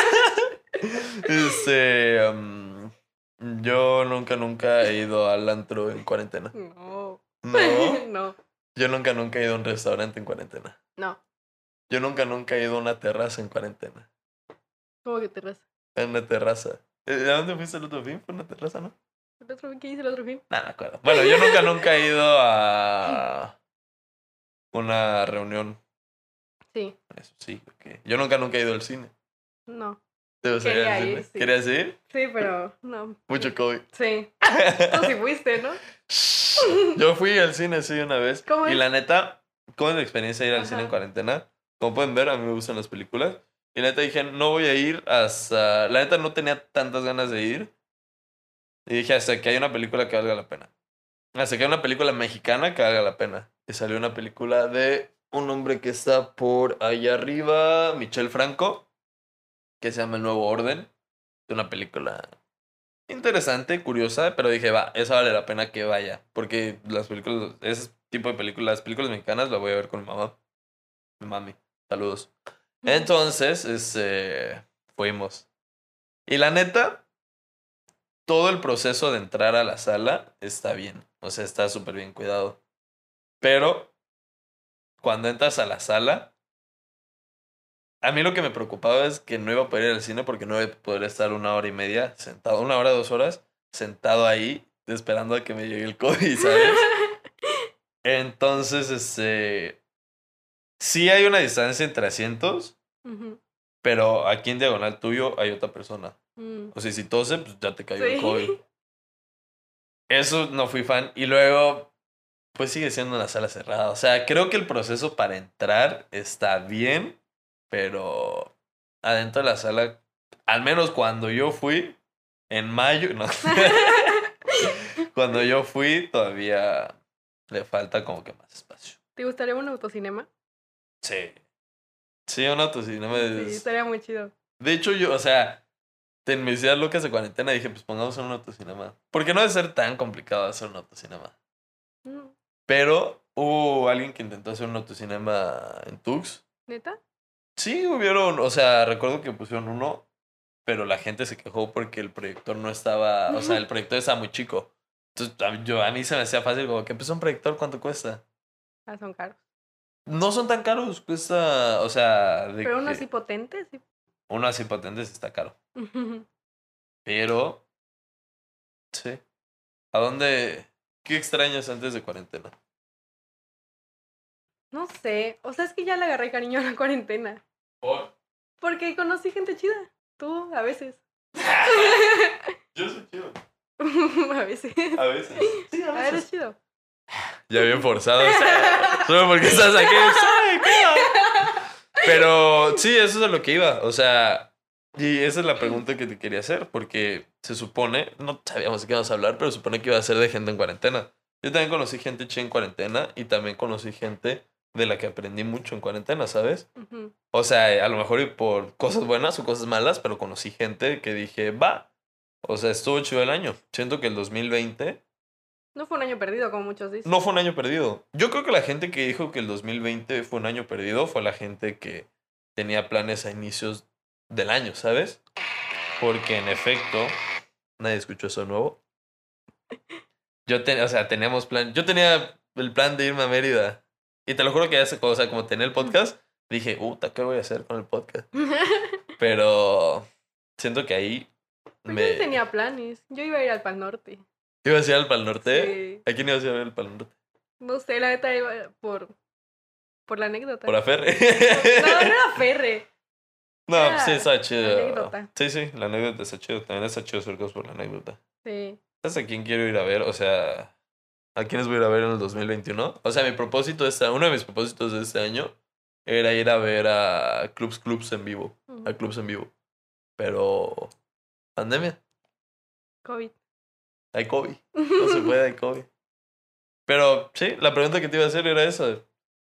[SPEAKER 1] Yo nunca he ido al antro en cuarentena.
[SPEAKER 2] No.
[SPEAKER 1] No.
[SPEAKER 2] No.
[SPEAKER 1] Yo nunca he ido a un restaurante en cuarentena.
[SPEAKER 2] No.
[SPEAKER 1] Yo nunca he ido a una terraza en cuarentena.
[SPEAKER 2] ¿Cómo que terraza?
[SPEAKER 1] En una terraza. ¿A dónde fuiste el otro fin? ¿Fue una terraza, no?
[SPEAKER 2] ¿Qué hice el otro fin?
[SPEAKER 1] No me acuerdo. Bueno, yo nunca he ido a una reunión.
[SPEAKER 2] Sí.
[SPEAKER 1] Eso sí, ok. Yo nunca he ido al cine.
[SPEAKER 2] No.
[SPEAKER 1] ¿Te gustaría ir
[SPEAKER 2] Quería
[SPEAKER 1] al cine?
[SPEAKER 2] ir, sí.
[SPEAKER 1] ¿Querías ir?
[SPEAKER 2] Sí, pero no.
[SPEAKER 1] Mucho COVID.
[SPEAKER 2] Sí. Tú sí fuiste, ¿no?
[SPEAKER 1] Yo fui al cine, sí, una vez.
[SPEAKER 2] ¿Cómo
[SPEAKER 1] Y
[SPEAKER 2] es?
[SPEAKER 1] la neta, ¿cómo es la experiencia de ir al cine en
[SPEAKER 2] Ajá.
[SPEAKER 1] cuarentena? Como pueden ver, a mí me gustan las películas. Y la neta dije, no voy a ir hasta... La neta no tenía tantas ganas de ir. Y dije, hasta que haya una película que valga la pena. Hasta que haya una película mexicana que valga la pena. Y salió una película de un hombre que está por allá arriba, Michel Franco, que se llama El Nuevo Orden. Es una película interesante, curiosa, pero dije, va, esa vale la pena que vaya. Porque las películas, ese tipo de películas, las películas mexicanas, las voy a ver con mi mamá. Mi mami. Saludos. Entonces, fuimos. Y la neta, todo el proceso de entrar a la sala está bien. O sea, está súper bien cuidado. Pero, cuando entras a la sala, a mí lo que me preocupaba es que no iba a poder ir al cine porque no iba a poder estar 1 hora y media sentado, 1 hora, 2 horas, sentado ahí, esperando a que me llegue el COVID, ¿sabes? Entonces, sí hay una distancia entre asientos,
[SPEAKER 2] Ujú.
[SPEAKER 1] pero aquí en diagonal tuyo hay otra persona.
[SPEAKER 2] Mm.
[SPEAKER 1] O sea, si tose, pues ya te cayó el
[SPEAKER 2] Sí.
[SPEAKER 1] COVID. Eso no fui fan. Y luego, pues sigue siendo una sala cerrada. O sea, creo que el proceso para entrar está bien, pero adentro de la sala, al menos cuando yo fui, en mayo, no. Cuando yo fui, todavía le falta como que más espacio.
[SPEAKER 2] ¿Te gustaría un autocinema?
[SPEAKER 1] Sí. Sí, un autocinema
[SPEAKER 2] Sí,
[SPEAKER 1] es...
[SPEAKER 2] estaría muy chido.
[SPEAKER 1] De hecho, yo, o sea, en mis días locas de cuarentena dije, pues pongamos un autocinema. Porque no debe ser tan complicado hacer un autocinema.
[SPEAKER 2] Mm,
[SPEAKER 1] Pero hubo alguien que intentó hacer un autocinema en Tux.
[SPEAKER 2] ¿Neta?
[SPEAKER 1] Sí, hubieron, o sea, recuerdo que pusieron uno, pero la gente se quejó porque el proyector no estaba, o sea, el proyector estaba muy chico. Entonces, a mí se me hacía fácil, como que, pues un proyector, ¿cuánto cuesta?
[SPEAKER 2] Ah, son caros.
[SPEAKER 1] No son tan caros, cuesta, o sea, de
[SPEAKER 2] Pero uno
[SPEAKER 1] que
[SPEAKER 2] así potente, sí.
[SPEAKER 1] uno así potente sí está caro. Pero, sí. ¿A dónde, qué extrañas antes de cuarentena?
[SPEAKER 2] No sé. O sea, es que ya le agarré cariño a la cuarentena.
[SPEAKER 1] ¿Por?
[SPEAKER 2] Porque conocí gente chida. Tú, a veces.
[SPEAKER 1] Yo soy chido.
[SPEAKER 2] A veces.
[SPEAKER 1] A veces. Sí, a
[SPEAKER 2] A ver, es chido.
[SPEAKER 1] Ya bien forzado. Solo porque estás aquí. ¡Ay, qué! Pero sí, eso es a lo que iba. O sea, y esa es la pregunta que te quería hacer. Porque se supone, no sabíamos de qué íbamos a hablar, pero se supone que iba a ser de gente en cuarentena. Yo también conocí gente chida en cuarentena y también conocí gente de la que aprendí mucho en cuarentena, ¿sabes?
[SPEAKER 2] Ujú.
[SPEAKER 1] O sea, a lo mejor y por cosas buenas o cosas malas, pero conocí gente que dije, va. O sea, estuvo chido el año. Siento que el 2020
[SPEAKER 2] No fue un año perdido, como muchos dicen.
[SPEAKER 1] no fue un año perdido. Yo creo que la gente que dijo que el 2020 fue un año perdido fue la gente que tenía planes a inicios del año, ¿sabes? Porque en efecto, nadie escuchó eso nuevo. O sea, teníamos plan. Yo tenía el plan de irme a Mérida. Y te lo juro que ya o sea, como tenía el podcast, dije, ¿qué voy a hacer con el podcast? Pero siento que ahí
[SPEAKER 2] Pues yo
[SPEAKER 1] me.
[SPEAKER 2] sí tenía planes. Yo iba a ir al Pal Norte.
[SPEAKER 1] ¿Ibas a ir al Pal Norte?
[SPEAKER 2] Sí.
[SPEAKER 1] ¿A quién ibas a ir al Pal Norte?
[SPEAKER 2] No sé, la neta iba por la anécdota.
[SPEAKER 1] ¿Por Aferre?
[SPEAKER 2] No, no era Ferre.
[SPEAKER 1] No,
[SPEAKER 2] Era
[SPEAKER 1] pues sí, está chido.
[SPEAKER 2] anécdota.
[SPEAKER 1] Sí, la anécdota está chido. También está chido hacer cosas por la anécdota.
[SPEAKER 2] Sí.
[SPEAKER 1] ¿Sabes a quién quiero ir a ver? O sea, ¿a quiénes voy a ir a ver en el 2021? O sea, uno de mis propósitos de este año era ir a ver a clubs en vivo.
[SPEAKER 2] Ujú.
[SPEAKER 1] A clubs en vivo. Pero, pandemia.
[SPEAKER 2] COVID.
[SPEAKER 1] Hay COVID. No se puede, hay COVID. Pero, sí, la pregunta que te iba a hacer era esa.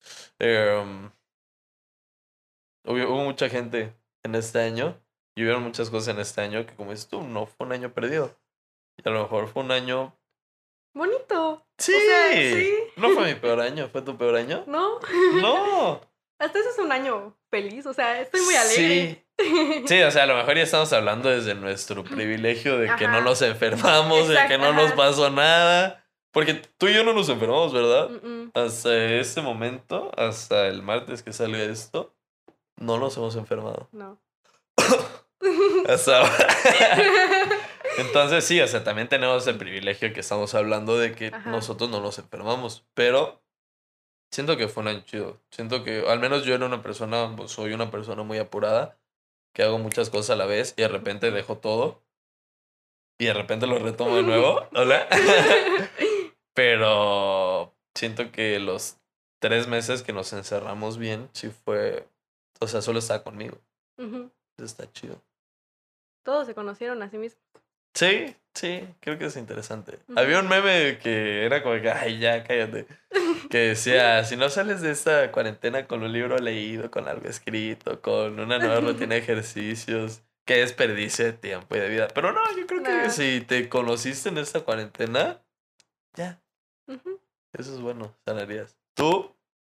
[SPEAKER 1] Hubo mucha gente en este año y hubieron muchas cosas en este año que, como dices tú, no fue un año perdido. Y a lo mejor fue un año...
[SPEAKER 2] Bonito.
[SPEAKER 1] ¡Sí!
[SPEAKER 2] O sea, sí.
[SPEAKER 1] No fue mi peor año. ¿Fue tu peor año?
[SPEAKER 2] ¿No?
[SPEAKER 1] ¡No!
[SPEAKER 2] Hasta eso es un año feliz. O sea, estoy muy alegre.
[SPEAKER 1] Sí, o sea, a lo mejor ya estamos hablando desde nuestro privilegio de que no
[SPEAKER 2] Ajá.
[SPEAKER 1] nos enfermamos, de que
[SPEAKER 2] Exacto,
[SPEAKER 1] no nos
[SPEAKER 2] ajá.
[SPEAKER 1] pasó nada. Porque tú y yo no nos enfermamos, ¿verdad?
[SPEAKER 2] Mm-mm.
[SPEAKER 1] Hasta este momento, hasta el martes que salga esto, no nos hemos enfermado.
[SPEAKER 2] No.
[SPEAKER 1] Hasta ahora. Entonces sí, o sea, también tenemos el privilegio que estamos hablando de que
[SPEAKER 2] Ajá.
[SPEAKER 1] nosotros no nos enfermamos, pero siento que fue un año chido. Siento que al menos yo era una persona, pues, soy una persona muy apurada, que hago muchas cosas a la vez y de repente dejo todo y de repente lo retomo de nuevo. Hola. Pero siento que los 3 meses que nos encerramos bien, sí fue, o sea, solo estaba conmigo.
[SPEAKER 2] Ujú.
[SPEAKER 1] Está chido.
[SPEAKER 2] Todos se conocieron a sí mismos.
[SPEAKER 1] Sí, creo que es interesante.
[SPEAKER 2] Ujú.
[SPEAKER 1] Había un meme que era como que, ay, ya, cállate. Que decía, si no sales de esta cuarentena con un libro leído, con algo escrito, con una nueva rutina de ejercicios, qué desperdicio de tiempo y de vida. Pero no, yo creo que
[SPEAKER 2] Nah.
[SPEAKER 1] si te conociste en esta cuarentena, ya,
[SPEAKER 2] Ujú.
[SPEAKER 1] eso es bueno, sanarías. ¿Tú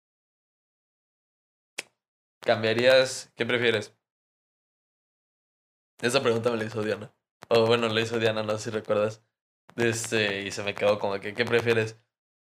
[SPEAKER 1] cambiarías, qué prefieres? Esa pregunta me la hizo Diana. O bueno, la hizo Diana, no sé si recuerdas. Y se me quedó como que, ¿qué prefieres?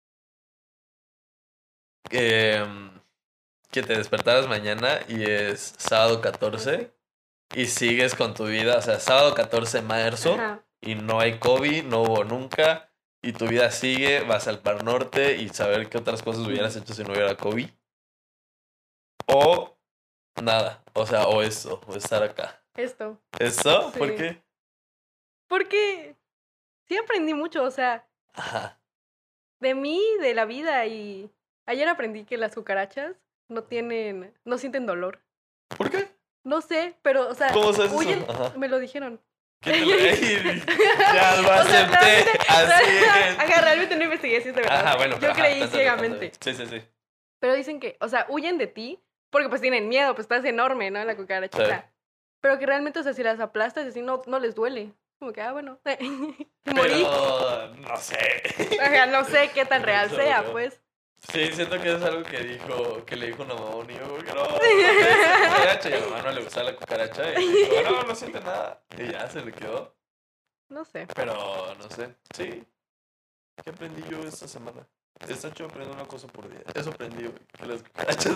[SPEAKER 1] Que te despertaras mañana y es sábado 14 y sigues con tu vida, o sea, sábado 14 de marzo
[SPEAKER 2] Ajá.
[SPEAKER 1] y no hay COVID, no hubo nunca y tu vida sigue, vas al Par Norte y saber qué otras cosas hubieras hecho si no hubiera COVID. o nada. O sea, o eso, o estar acá.
[SPEAKER 2] Esto.
[SPEAKER 1] ¿Eso? ¿Por
[SPEAKER 2] Sí.
[SPEAKER 1] qué?
[SPEAKER 2] Porque sí aprendí mucho, o sea,
[SPEAKER 1] Ajá.
[SPEAKER 2] de mí, de la vida, y ayer aprendí que las cucarachas no sienten dolor.
[SPEAKER 1] ¿Por qué?
[SPEAKER 2] No sé, pero, o sea,
[SPEAKER 1] ¿Cómo sabes eso?
[SPEAKER 2] huyen,
[SPEAKER 1] Ajá.
[SPEAKER 2] me lo dijeron.
[SPEAKER 1] ¿Qué te lo Ya lo
[SPEAKER 2] O sea,
[SPEAKER 1] acepté. Así es.
[SPEAKER 2] Ajá, realmente no investigué si es de verdad.
[SPEAKER 1] Ajá, bueno, pero
[SPEAKER 2] Yo
[SPEAKER 1] ajá,
[SPEAKER 2] creí
[SPEAKER 1] cuéntame,
[SPEAKER 2] ciegamente.
[SPEAKER 1] cuéntame. Sí.
[SPEAKER 2] Pero dicen que, o sea, huyen de ti porque pues tienen miedo, pues estás enorme, ¿no? La cucarachita.
[SPEAKER 1] Sí.
[SPEAKER 2] Pero que realmente, o sea, si las aplastas así no les duele. Como que, bueno, morí.
[SPEAKER 1] Pero no sé.
[SPEAKER 2] Ajá, no sé qué tan real
[SPEAKER 1] Eso
[SPEAKER 2] sea,
[SPEAKER 1] murió.
[SPEAKER 2] pues.
[SPEAKER 1] Sí, siento que es algo que le dijo una mamá a un niño, como que no, es cucaracha, y a la mamá no le gustaba la cucaracha, y dijo, no siente nada, y ya se le quedó,
[SPEAKER 2] No sé.
[SPEAKER 1] pero no sé, sí, ¿qué aprendí yo esta semana? Está hecho aprender una cosa por día, eso aprendí, güey, que las cucarachas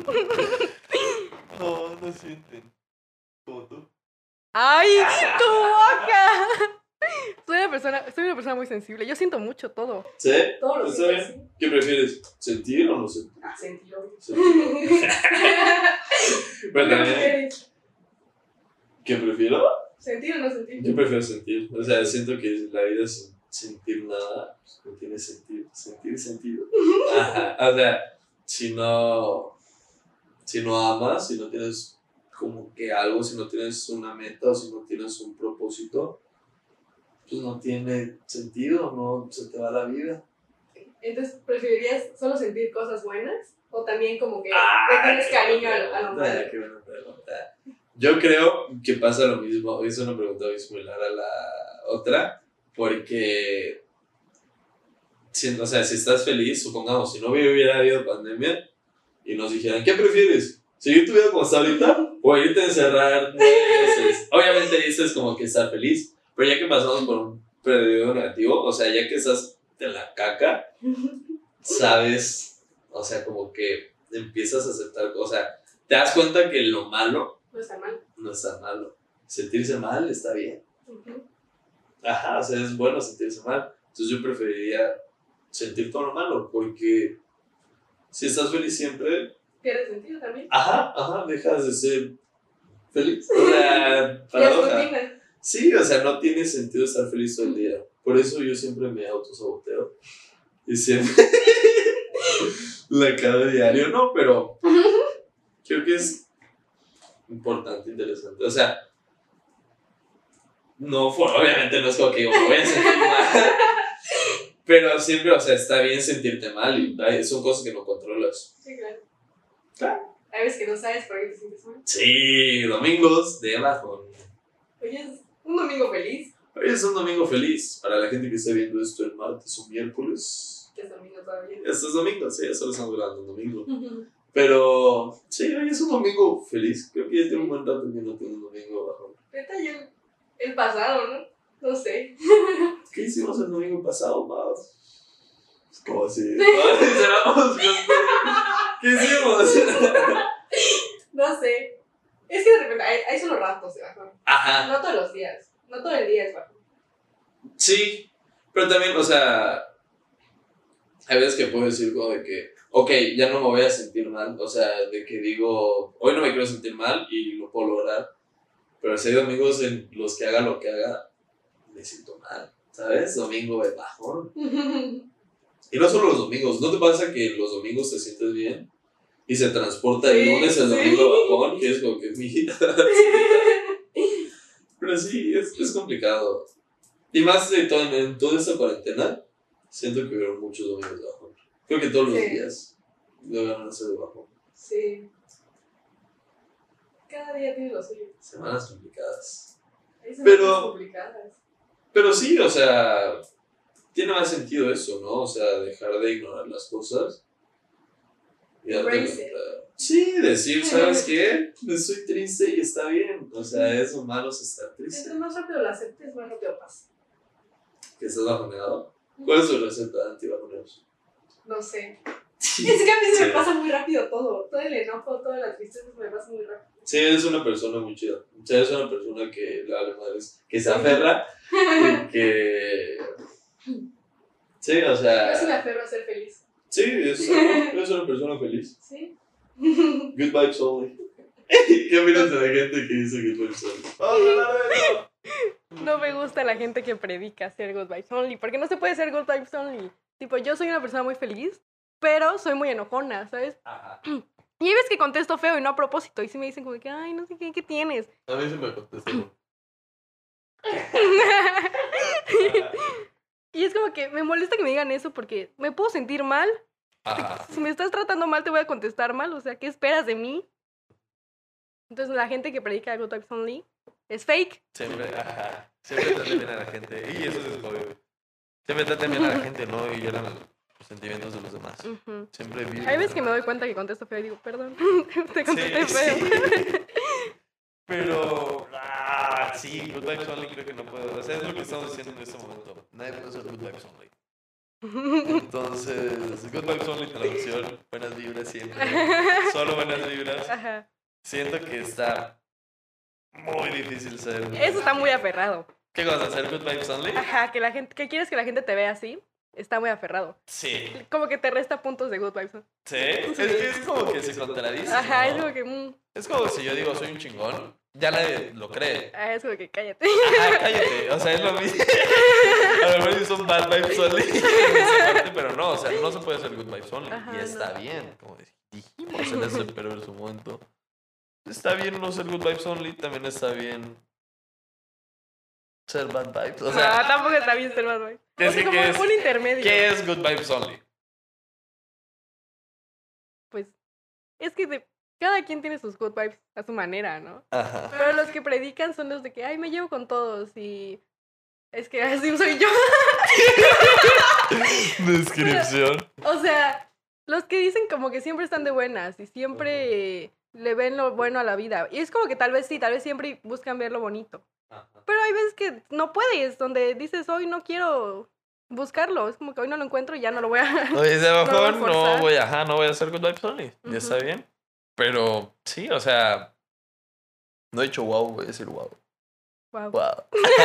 [SPEAKER 1] no sienten, como tú.
[SPEAKER 2] ¡Ay! ¡Tu boca! Soy una persona muy sensible. Yo siento mucho todo.
[SPEAKER 1] ¿Sí?
[SPEAKER 2] Todo lo
[SPEAKER 1] ¿Está
[SPEAKER 2] siento
[SPEAKER 1] bien? ¿Qué prefieres? ¿Sentir o no sentir?
[SPEAKER 2] Sentir.
[SPEAKER 1] Pero también, ¿qué prefiero?
[SPEAKER 2] ¿Sentir o no sentir?
[SPEAKER 1] Yo prefiero sentir, o sea, siento que la vida sin sentir nada pues, no tiene sentido. Sentido. Ajá, o sea, si no amas, si no tienes como que algo, si no tienes una meta o si no tienes un propósito, pues no tiene sentido, no se te va la vida.
[SPEAKER 2] Entonces, ¿preferirías solo sentir cosas buenas? ¿O también como que le tienes cariño a lo malo?
[SPEAKER 1] Qué buena pregunta. Yo creo que pasa lo mismo, es una pregunta muy similar a la otra, porque, o sea, si estás feliz, supongamos, si no hubiera habido pandemia y nos dijeran, ¿qué prefieres? ¿Seguir tu vida como está ahorita o irte a encerrar 9 meses? Obviamente dices como que estar feliz, pero ya que pasamos por un periodo negativo, o sea, ya que estás en la caca, sabes, o sea, como que empiezas a aceptar cosas, o sea, te das cuenta que lo malo
[SPEAKER 2] No está mal.
[SPEAKER 1] no está malo. Sentirse mal está bien. Ajá, o sea, es bueno sentirse mal. Entonces yo preferiría sentir todo lo malo, porque si estás feliz siempre,
[SPEAKER 2] ¿Pierde sentido también?
[SPEAKER 1] ajá, dejas de ser feliz. O sea, paradoja. Sí, o sea, no tiene sentido estar feliz todo el día. Por eso yo siempre me autosaboteo. Y siempre la cago diario, no, pero creo que es importante, interesante. O sea, no, obviamente no es como que digo, me voy a sentir mal. Pero siempre, o sea, está bien sentirte mal y son cosas que no controlas.
[SPEAKER 2] Sí, claro.
[SPEAKER 1] Claro.
[SPEAKER 2] Hay veces que no sabes por qué te sientes mal.
[SPEAKER 1] Sí, domingos de bajón.
[SPEAKER 2] Hoy es un domingo feliz.
[SPEAKER 1] Hoy es un domingo feliz. Para la gente que esté viendo esto el martes o miércoles.
[SPEAKER 2] Que es domingo todavía.
[SPEAKER 1] Esto es domingo, sí, solo estamos grabando un domingo. Pero sí, hoy es un domingo feliz. Creo que ya tengo un buen rato que no tengo un domingo bajón.
[SPEAKER 2] Neta, yo el pasado, ¿no? No sé.
[SPEAKER 1] ¿Qué hicimos el domingo pasado, más? ¿Cómo así? Cerramos. ¿Qué hicimos?
[SPEAKER 2] No sé. Es que de repente hay solo ratos de bajón.
[SPEAKER 1] Ajá.
[SPEAKER 2] No todos los días. No todo el día es bajón.
[SPEAKER 1] Sí, pero también, o sea, hay veces que puedo decir como de que, ok, ya no me voy a sentir mal, o sea, de que digo, hoy no me quiero sentir mal y lo puedo lograr, pero si hay domingos en los que haga lo que haga, me siento mal, ¿sabes? Domingo de bajón. Y no solo los domingos, ¿no te pasa que los domingos te sientes bien? Y se transporta el lunes el domingo de bajón, que es como que mi Pero sí, es complicado. Y más de todo, en toda esta cuarentena, siento que hubieron muchos domingos de bajón. Creo que todos los días van a ser de bajón.
[SPEAKER 2] Sí. Cada día tiene lo suyo.
[SPEAKER 1] Semanas complicadas.
[SPEAKER 2] Hay semanas complicadas.
[SPEAKER 1] Pero sí, o sea, tiene más sentido eso, ¿no? O sea, dejar de ignorar las cosas. Y darte cuenta. Sí, decir, ¿sabes qué? Estoy triste y está bien. O sea, es humano estar triste.
[SPEAKER 2] Mientras más rápido lo aceptes, más rápido pasa.
[SPEAKER 1] ¿Que estás bajoneado? ¿Cuál es tu receta de antibajoneos?
[SPEAKER 2] No sé. Es que a mí se me pasa muy rápido todo. Todo el enojo, toda la tristeza se me pasa muy rápido.
[SPEAKER 1] Sí, eres una persona muy chida. O sea, eres una persona que le vale madres, que se aferra y que... Sí, o sea...
[SPEAKER 2] Yo sí me aferro a ser feliz.
[SPEAKER 1] Sí, eres una persona feliz.
[SPEAKER 2] Sí.
[SPEAKER 1] Good vibes only. ¿Qué opinas de la gente que dice good vibes only?
[SPEAKER 2] No me gusta la gente que predica ser good vibes only, porque no se puede ser good vibes only. Tipo, yo soy una persona muy feliz, pero soy muy enojona, ¿sabes?
[SPEAKER 1] Ajá.
[SPEAKER 2] Y hay veces que contesto feo y no a propósito, y si me dicen como que, ay, no sé qué tienes.
[SPEAKER 1] A mí se me contestó.
[SPEAKER 2] Y es como que me molesta que me digan eso porque me puedo sentir mal.
[SPEAKER 1] Ajá.
[SPEAKER 2] Si me estás tratando mal, te voy a contestar mal. O sea, ¿qué esperas de mí? Entonces, la gente que predica Good Vibes Only es fake.
[SPEAKER 1] Siempre trata bien a la gente. Y eso es obvio. Siempre trata bien a la gente, ¿no? Y lloran los sentimientos de los demás. Siempre vive.
[SPEAKER 2] Hay veces que me doy cuenta que contesto feo y digo, perdón, te contesté feo.
[SPEAKER 1] Sí. Pero, sí, Good Vibes Only creo que no puedo. O sea, es lo que estamos diciendo en este momento. Nadie puede ser Good Vibes Only. Entonces, Good Vibes Only traducción, buenas vibras siempre. Solo buenas vibras.
[SPEAKER 2] Ajá.
[SPEAKER 1] Siento que está muy difícil ser.
[SPEAKER 2] Eso está muy aferrado.
[SPEAKER 1] ¿Qué cosa? ¿Hacer Good Vibes Only?
[SPEAKER 2] Ajá, que la gente, que quieres que la gente te vea así, está muy aferrado.
[SPEAKER 1] Sí.
[SPEAKER 2] Como que te resta puntos de Good Vibes Only.
[SPEAKER 1] ¿Sí? Es que es como que se contradice.
[SPEAKER 2] Ajá,
[SPEAKER 1] ¿no?
[SPEAKER 2] es como que...
[SPEAKER 1] Es como si yo digo soy un chingón, ya nadie lo cree.
[SPEAKER 2] es como que cállate.
[SPEAKER 1] Ajá, cállate. O sea, es lo mismo. A lo mejor son bad vibes only en esa parte, pero no, o sea, no se puede ser good vibes only.
[SPEAKER 2] Ajá,
[SPEAKER 1] y está
[SPEAKER 2] no.
[SPEAKER 1] bien, como dijimos en ese perverso momento. Está bien no ser good vibes only, también está bien ser bad vibes. O sea,
[SPEAKER 2] tampoco está bien ser bad vibes.
[SPEAKER 1] es que,
[SPEAKER 2] como
[SPEAKER 1] ¿qué es?
[SPEAKER 2] un intermedio.
[SPEAKER 1] ¿Qué es good vibes only?
[SPEAKER 2] Pues, es que cada quien tiene sus good vibes a su manera, ¿no?
[SPEAKER 1] Ajá.
[SPEAKER 2] Pero los que predican son los de que, ay, me llevo con todos y... Es que así soy yo.
[SPEAKER 1] Descripción.
[SPEAKER 2] O sea, los que dicen como que siempre están de buenas y siempre le ven lo bueno a la vida. Y es como que tal vez sí, tal vez siempre buscan ver lo bonito. Pero hay veces que no puedes, donde dices, hoy no quiero buscarlo. Es como que hoy no lo encuentro y ya no lo voy a...
[SPEAKER 1] Oye, de
[SPEAKER 2] no lo voy a
[SPEAKER 1] mejor no
[SPEAKER 2] forzar.
[SPEAKER 1] voy a hacer good vibes only. Ya está bien. Pero sí, o sea, no he dicho wow, voy a decir wow.
[SPEAKER 2] Wow.
[SPEAKER 1] Wow.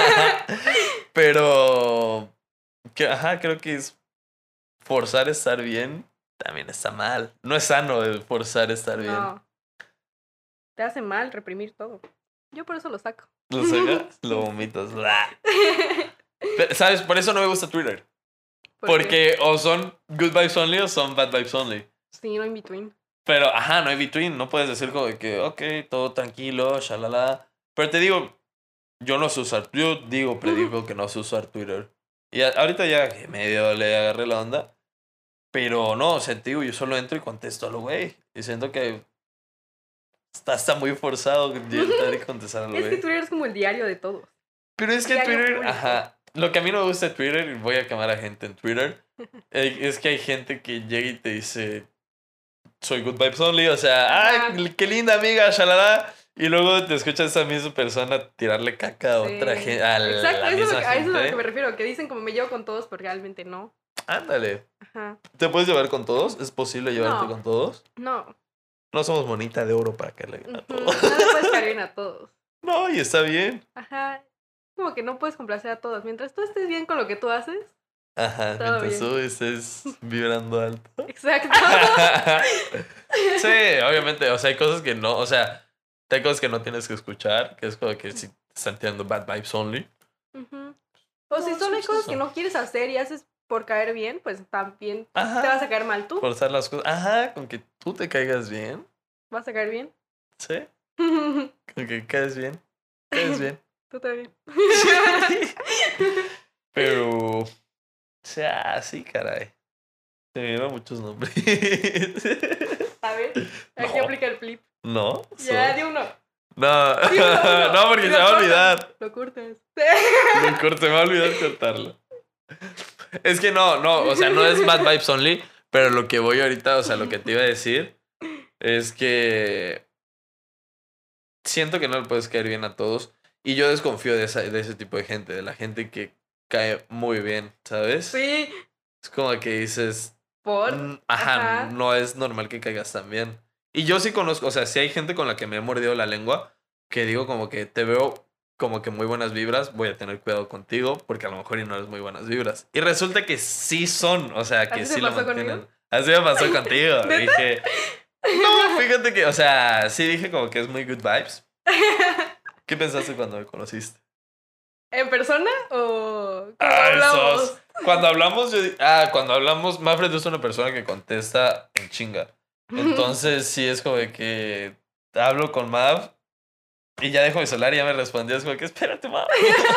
[SPEAKER 1] Pero creo que es forzar estar bien también está mal. No es sano el forzar estar bien.
[SPEAKER 2] No. Te hace mal reprimir todo. Yo por eso lo saco.
[SPEAKER 1] ¿Lo sacas? Lo vomitas. Pero, ¿sabes? Por eso no me gusta Twitter. Porque o son good vibes only o son bad vibes only.
[SPEAKER 2] Sí, no in between.
[SPEAKER 1] Pero, no hay between. No puedes decir como de que, ok, todo tranquilo, shalala. Pero te digo, yo no sé usar, predico que no sé usar Twitter. Y ahorita ya medio le agarré la onda. Pero no, o sea, te digo, yo solo entro y contesto a lo güey. Y siento que está muy forzado yo contestar a lo
[SPEAKER 2] Es que
[SPEAKER 1] güey.
[SPEAKER 2] Twitter es como el diario de todos.
[SPEAKER 1] Pero es que
[SPEAKER 2] Diario
[SPEAKER 1] Twitter,
[SPEAKER 2] público.
[SPEAKER 1] lo que a mí no me gusta de Twitter, y voy a quemar a gente en Twitter, es que hay gente que llega y te dice, soy good vibes only, o sea, qué linda amiga, shalala. Y luego te escuchas a esa misma persona tirarle caca a otra gente.
[SPEAKER 2] Exacto, eso es a lo
[SPEAKER 1] gente.
[SPEAKER 2] que me refiero, que dicen como me llevo con todos, pero realmente no.
[SPEAKER 1] Ándale.
[SPEAKER 2] Ajá.
[SPEAKER 1] ¿Te puedes llevar con todos? ¿Es posible llevarte con todos?
[SPEAKER 2] No.
[SPEAKER 1] No somos monita de oro para caerle bien a todos.
[SPEAKER 2] No le puedes caer bien a todos.
[SPEAKER 1] No, y está bien.
[SPEAKER 2] Ajá. Como que no puedes complacer a todos. Mientras tú estés bien con lo que tú haces.
[SPEAKER 1] Ajá,
[SPEAKER 2] todo
[SPEAKER 1] mientras
[SPEAKER 2] bien.
[SPEAKER 1] tú estés vibrando alto.
[SPEAKER 2] Exacto.
[SPEAKER 1] Sí, obviamente, o sea, hay cosas que no, o sea, hay cosas que no tienes que escuchar, que es como que si te están tirando bad vibes only.
[SPEAKER 2] O si solo hay cosas que no quieres hacer y haces por caer bien, pues también te vas a caer mal tú.
[SPEAKER 1] Forzar las cosas. Con que tú te caigas bien.
[SPEAKER 2] ¿Vas a caer bien?
[SPEAKER 1] Sí. Con que caes bien. Caes bien.
[SPEAKER 2] Tú también.
[SPEAKER 1] Pero, o sea, sí, caray. Se me dieron muchos nombres.
[SPEAKER 2] A ver, aquí aplica el flip.
[SPEAKER 1] No.
[SPEAKER 2] Ya, di uno.
[SPEAKER 1] No,
[SPEAKER 2] Di uno.
[SPEAKER 1] no, porque se va a olvidar.
[SPEAKER 2] Lo cortas.
[SPEAKER 1] Se me va a olvidar cortarlo. Es que no, o sea, no es bad vibes only, pero lo que voy ahorita, o sea, lo que te iba a decir es que siento que no le puedes caer bien a todos y yo desconfío de ese tipo de gente, de la gente que cae muy bien, ¿sabes?
[SPEAKER 2] Sí.
[SPEAKER 1] Es como que dices,
[SPEAKER 2] ¿por?
[SPEAKER 1] Ajá, no es normal que caigas tan bien. Y yo sí conozco, o sea, sí hay gente con la que me he mordido la lengua, que digo como que te veo como que muy buenas vibras, voy a tener cuidado contigo, porque a lo mejor y no eres muy buenas vibras. Y resulta que sí son, o sea, que
[SPEAKER 2] ¿Así
[SPEAKER 1] sí
[SPEAKER 2] te
[SPEAKER 1] lo
[SPEAKER 2] pasó
[SPEAKER 1] mantienen.
[SPEAKER 2] conmigo?
[SPEAKER 1] Así me pasó contigo.
[SPEAKER 2] ¿Neta?
[SPEAKER 1] Dije, No, fíjate que, o sea, sí dije como que es muy good vibes. ¿Qué pensaste cuando me conociste?
[SPEAKER 2] ¿En persona o cuando hablamos?
[SPEAKER 1] Cuando hablamos, cuando hablamos, Mafred es una persona que contesta en chinga. Entonces, sí es como de que hablo con Mav y ya dejo mi celular y ya me respondías como que espérate, Mav.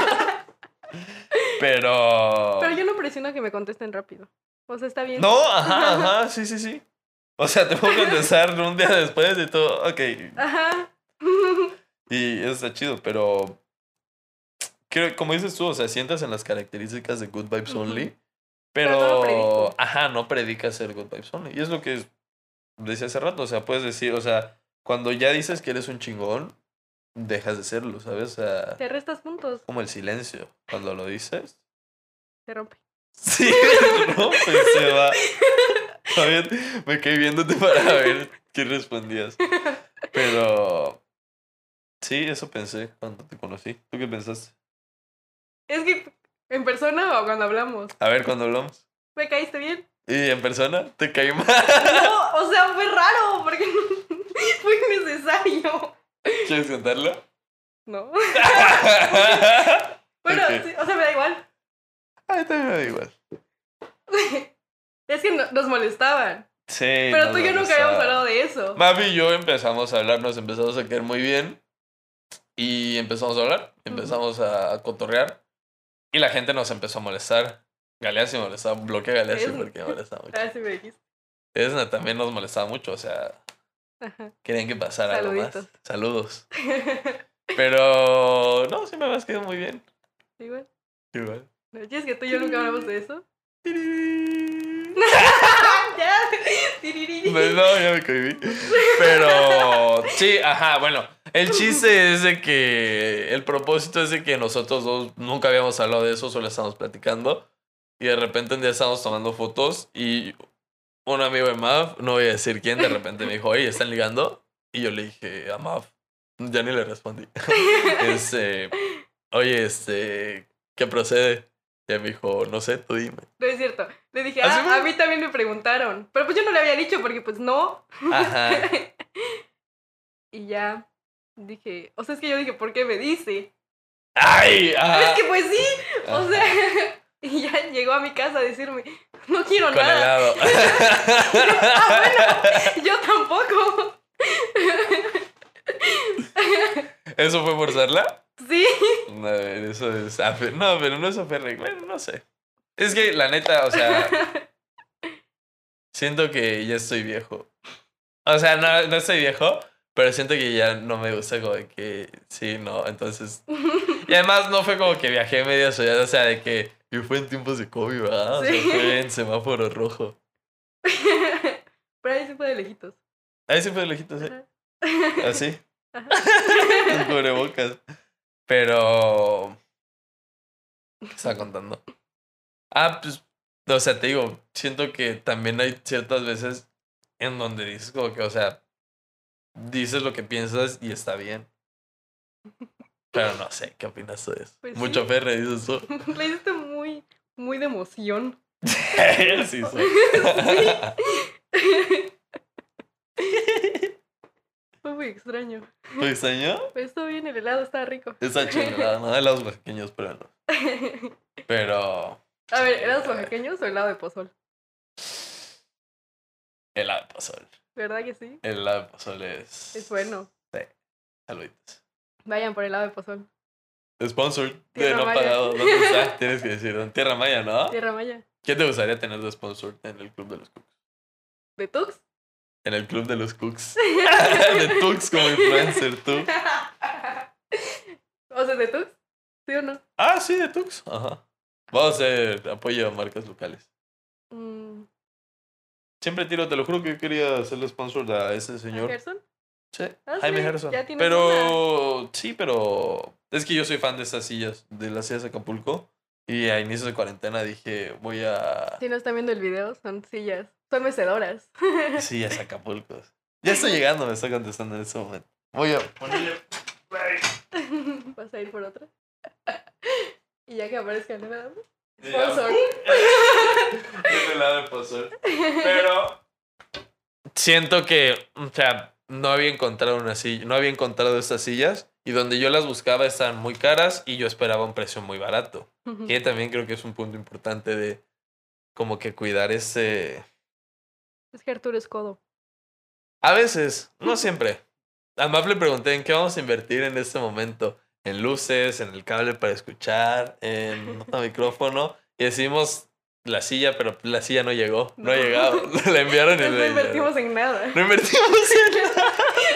[SPEAKER 1] Pero
[SPEAKER 2] yo no presiono que me contesten rápido. O sea, está bien.
[SPEAKER 1] no, ajá, sí. O sea, te puedo contestar un día después de todo, ok.
[SPEAKER 2] Ajá.
[SPEAKER 1] Y eso está chido, pero creo, como dices tú, o sea, sientas en las características de Good Vibes Only,
[SPEAKER 2] Pero no lo predico.
[SPEAKER 1] ajá, no predicas ser Good Vibes Only. Y es lo que decía hace rato, o sea, puedes decir, o sea, cuando ya dices que eres un chingón, dejas de serlo, ¿sabes? O sea,
[SPEAKER 2] Te restas puntos.
[SPEAKER 1] como el silencio, cuando lo dices.
[SPEAKER 2] Se rompe.
[SPEAKER 1] Sí, no, pues se va. Fabián, me quedé viéndote para ver qué respondías. Pero sí, eso pensé cuando te conocí. ¿Tú qué pensaste?
[SPEAKER 2] Es que, ¿en persona o cuando hablamos?
[SPEAKER 1] A ver, cuando hablamos.
[SPEAKER 2] ¿Me caíste bien?
[SPEAKER 1] ¿Y en persona? ¿Te caí mal?
[SPEAKER 2] No, o sea, fue raro porque fue innecesario.
[SPEAKER 1] ¿Quieres contarlo?
[SPEAKER 2] No. Bueno,
[SPEAKER 1] Ok.
[SPEAKER 2] sí, o sea, me da igual.
[SPEAKER 1] A mí también me da igual.
[SPEAKER 2] Es que nos molestaban.
[SPEAKER 1] Sí.
[SPEAKER 2] Pero tú y yo nunca habíamos hablado de eso.
[SPEAKER 1] Mavi y yo empezamos a hablar, nos empezamos a caer muy bien. Y empezamos a hablar, empezamos a cotorrear. Y la gente nos empezó a molestar. Galeazzi molestaba, bloqueé a Galeazzi porque me molestaba mucho.
[SPEAKER 2] Ah, sí me dijiste.
[SPEAKER 1] Edna también nos molestaba mucho, o sea,
[SPEAKER 2] Ajá.
[SPEAKER 1] querían que pasara algo más.
[SPEAKER 2] Saluditos.
[SPEAKER 1] Saludos. Pero no, sí me has quedado muy bien.
[SPEAKER 2] Igual.
[SPEAKER 1] Igual.
[SPEAKER 2] ¿No es que tú y yo nunca hablamos de eso?
[SPEAKER 1] No, ya me cohibí. Pero sí, ajá, bueno. El chiste es de que el propósito es de que nosotros dos nunca habíamos hablado de eso, solo estábamos platicando. Y de repente un día estábamos tomando fotos y un amigo de Mav, no voy a decir quién, de repente me dijo, oye, ¿están ligando? Y yo le dije a Mav, ya ni le respondí. Oye, ¿qué procede? Y él me dijo, no sé, tú dime.
[SPEAKER 2] No es cierto. Le dije,
[SPEAKER 1] ¿Ah, sí,
[SPEAKER 2] a mí también me preguntaron. Pero pues yo no le había dicho porque pues no.
[SPEAKER 1] Ajá.
[SPEAKER 2] Y ya dije, o sea, es que yo dije, ¿por qué me dice?
[SPEAKER 1] ¡Ay! Ajá.
[SPEAKER 2] Es que pues sí.
[SPEAKER 1] Ajá.
[SPEAKER 2] O sea, y ya llegó a mi casa a decirme, no quiero
[SPEAKER 1] Con
[SPEAKER 2] nada.
[SPEAKER 1] helado.
[SPEAKER 2] Bueno, yo tampoco.
[SPEAKER 1] ¿Eso fue forzarla?
[SPEAKER 2] Sí.
[SPEAKER 1] No, eso es no, pero no es aferre. Bueno, no sé. Es que la neta, o sea, siento que ya estoy viejo. O sea, no estoy viejo, pero siento que ya no me gusta como de que sí, no, entonces. Y además no fue como que viajé medio ciudad, o sea, de que y fue en tiempos de COVID, ¿verdad? O sea,
[SPEAKER 2] Sí.
[SPEAKER 1] fue en semáforo rojo.
[SPEAKER 2] Pero ahí se fue de lejitos.
[SPEAKER 1] Ahí sí fue de lejitos, ¿eh?
[SPEAKER 2] Ajá.
[SPEAKER 1] Así,
[SPEAKER 2] Ajá.
[SPEAKER 1] con cubrebocas. Pero ¿qué estaba contando? Pues, o sea, te digo, siento que también hay ciertas veces en donde dices como que, o sea, dices lo que piensas y está bien. Pero no sé, ¿qué opinas tú de eso?
[SPEAKER 2] Pues
[SPEAKER 1] Mucho
[SPEAKER 2] sí.
[SPEAKER 1] Ferre, dices tú.
[SPEAKER 2] Le hiciste muy, muy de emoción.
[SPEAKER 1] Sí, soy.
[SPEAKER 2] Fue muy extraño.
[SPEAKER 1] ¿Te extrañó?
[SPEAKER 2] Pero estuvo bien, el helado estaba rico.
[SPEAKER 1] Está chingada, no de los oaxaqueños, pero no. Pero.
[SPEAKER 2] A ver, ¿helados oaxaqueños o helado de pozol?
[SPEAKER 1] El helado de pozol.
[SPEAKER 2] ¿Verdad que sí?
[SPEAKER 1] El helado de pozol es.
[SPEAKER 2] Es bueno.
[SPEAKER 1] Sí, saluditos.
[SPEAKER 2] Vayan por helado de pozol.
[SPEAKER 1] Sponsored, de
[SPEAKER 2] Tierra
[SPEAKER 1] no
[SPEAKER 2] Maya.
[SPEAKER 1] pagado. ¿Dónde está? Tienes que decir. Tierra Maya, ¿no?
[SPEAKER 2] Tierra Maya.
[SPEAKER 1] ¿Quién te gustaría tener de sponsor en el Club de los Cooks?
[SPEAKER 2] ¿De Tux?
[SPEAKER 1] En el Club de los Cooks. De Tux como influencer, tú.
[SPEAKER 2] O sea, ¿de Tux? ¿Sí o no?
[SPEAKER 1] Ah, sí, de Tux. Ajá. Vamos a hacer apoyo a marcas locales. Siempre tiro, te lo juro que yo quería hacerle sponsor a ese señor.
[SPEAKER 2] ¿Gerson?
[SPEAKER 1] Sí,
[SPEAKER 2] Ah,
[SPEAKER 1] Jaime
[SPEAKER 2] sí,
[SPEAKER 1] Gerson.
[SPEAKER 2] ya tienes
[SPEAKER 1] Pero sí, pero es que yo soy fan de estas sillas, de las sillas de Acapulco. Y a inicios de cuarentena dije, voy a
[SPEAKER 2] Si no están viendo el video, son sillas. Son mecedoras.
[SPEAKER 1] sillas Acapulco. Ya estoy llegando, me está contestando en este momento. Voy a ponerle play.
[SPEAKER 2] ¿Vas a ir por otra? Y ya que aparezca el helado.
[SPEAKER 1] Ya.
[SPEAKER 2] Sponsor.
[SPEAKER 1] Es helado de pozol. Pero siento que, o sea, no había encontrado una silla, no había encontrado estas sillas y donde yo las buscaba estaban muy caras y yo esperaba un precio muy barato. Que también creo que es un punto importante de como que cuidar ese...
[SPEAKER 2] Es que Arturo es codo.
[SPEAKER 1] A veces, no siempre. A Maf le pregunté en qué vamos a invertir en este momento. En luces, en el cable para escuchar, en otro micrófono. Y decimos la silla, pero la silla no llegó. No ha llegado. La enviaron y
[SPEAKER 2] No invertimos en nada.
[SPEAKER 1] No invertimos en nada.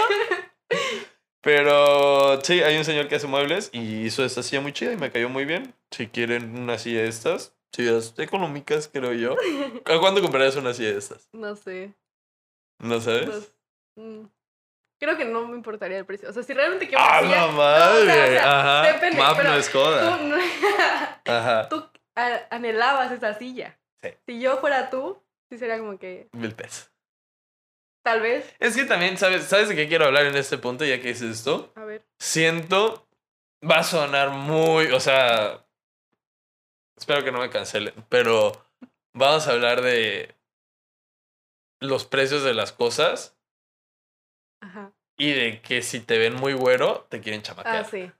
[SPEAKER 1] Pero sí, hay un señor que hace muebles y hizo esta silla muy chida y me cayó muy bien. Si quieren una silla de estas, sillas económicas, creo yo. ¿A cuánto comprarías una silla de estas?
[SPEAKER 2] No sé.
[SPEAKER 1] ¿No sabes?
[SPEAKER 2] Pues, creo que no me importaría el precio. O sea, si realmente quiero
[SPEAKER 1] ¡Ah,
[SPEAKER 2] una silla...
[SPEAKER 1] la madre!
[SPEAKER 2] No, o sea,
[SPEAKER 1] Ajá.
[SPEAKER 2] depende,
[SPEAKER 1] Map
[SPEAKER 2] pero
[SPEAKER 1] no es coda. Ajá.
[SPEAKER 2] Tú anhelabas esa silla.
[SPEAKER 1] Sí.
[SPEAKER 2] Si yo fuera tú, sí sería como que...
[SPEAKER 1] 1000 pesos.
[SPEAKER 2] Tal vez.
[SPEAKER 1] Es que también, ¿sabes de qué quiero hablar en este punto ya que dices esto?
[SPEAKER 2] A ver.
[SPEAKER 1] Siento, va a sonar muy, o sea, espero que no me cancelen, pero vamos a hablar de los precios de las cosas.
[SPEAKER 2] Ajá.
[SPEAKER 1] Y de que si te ven muy güero, te quieren chamaquear.
[SPEAKER 2] Ah, sí.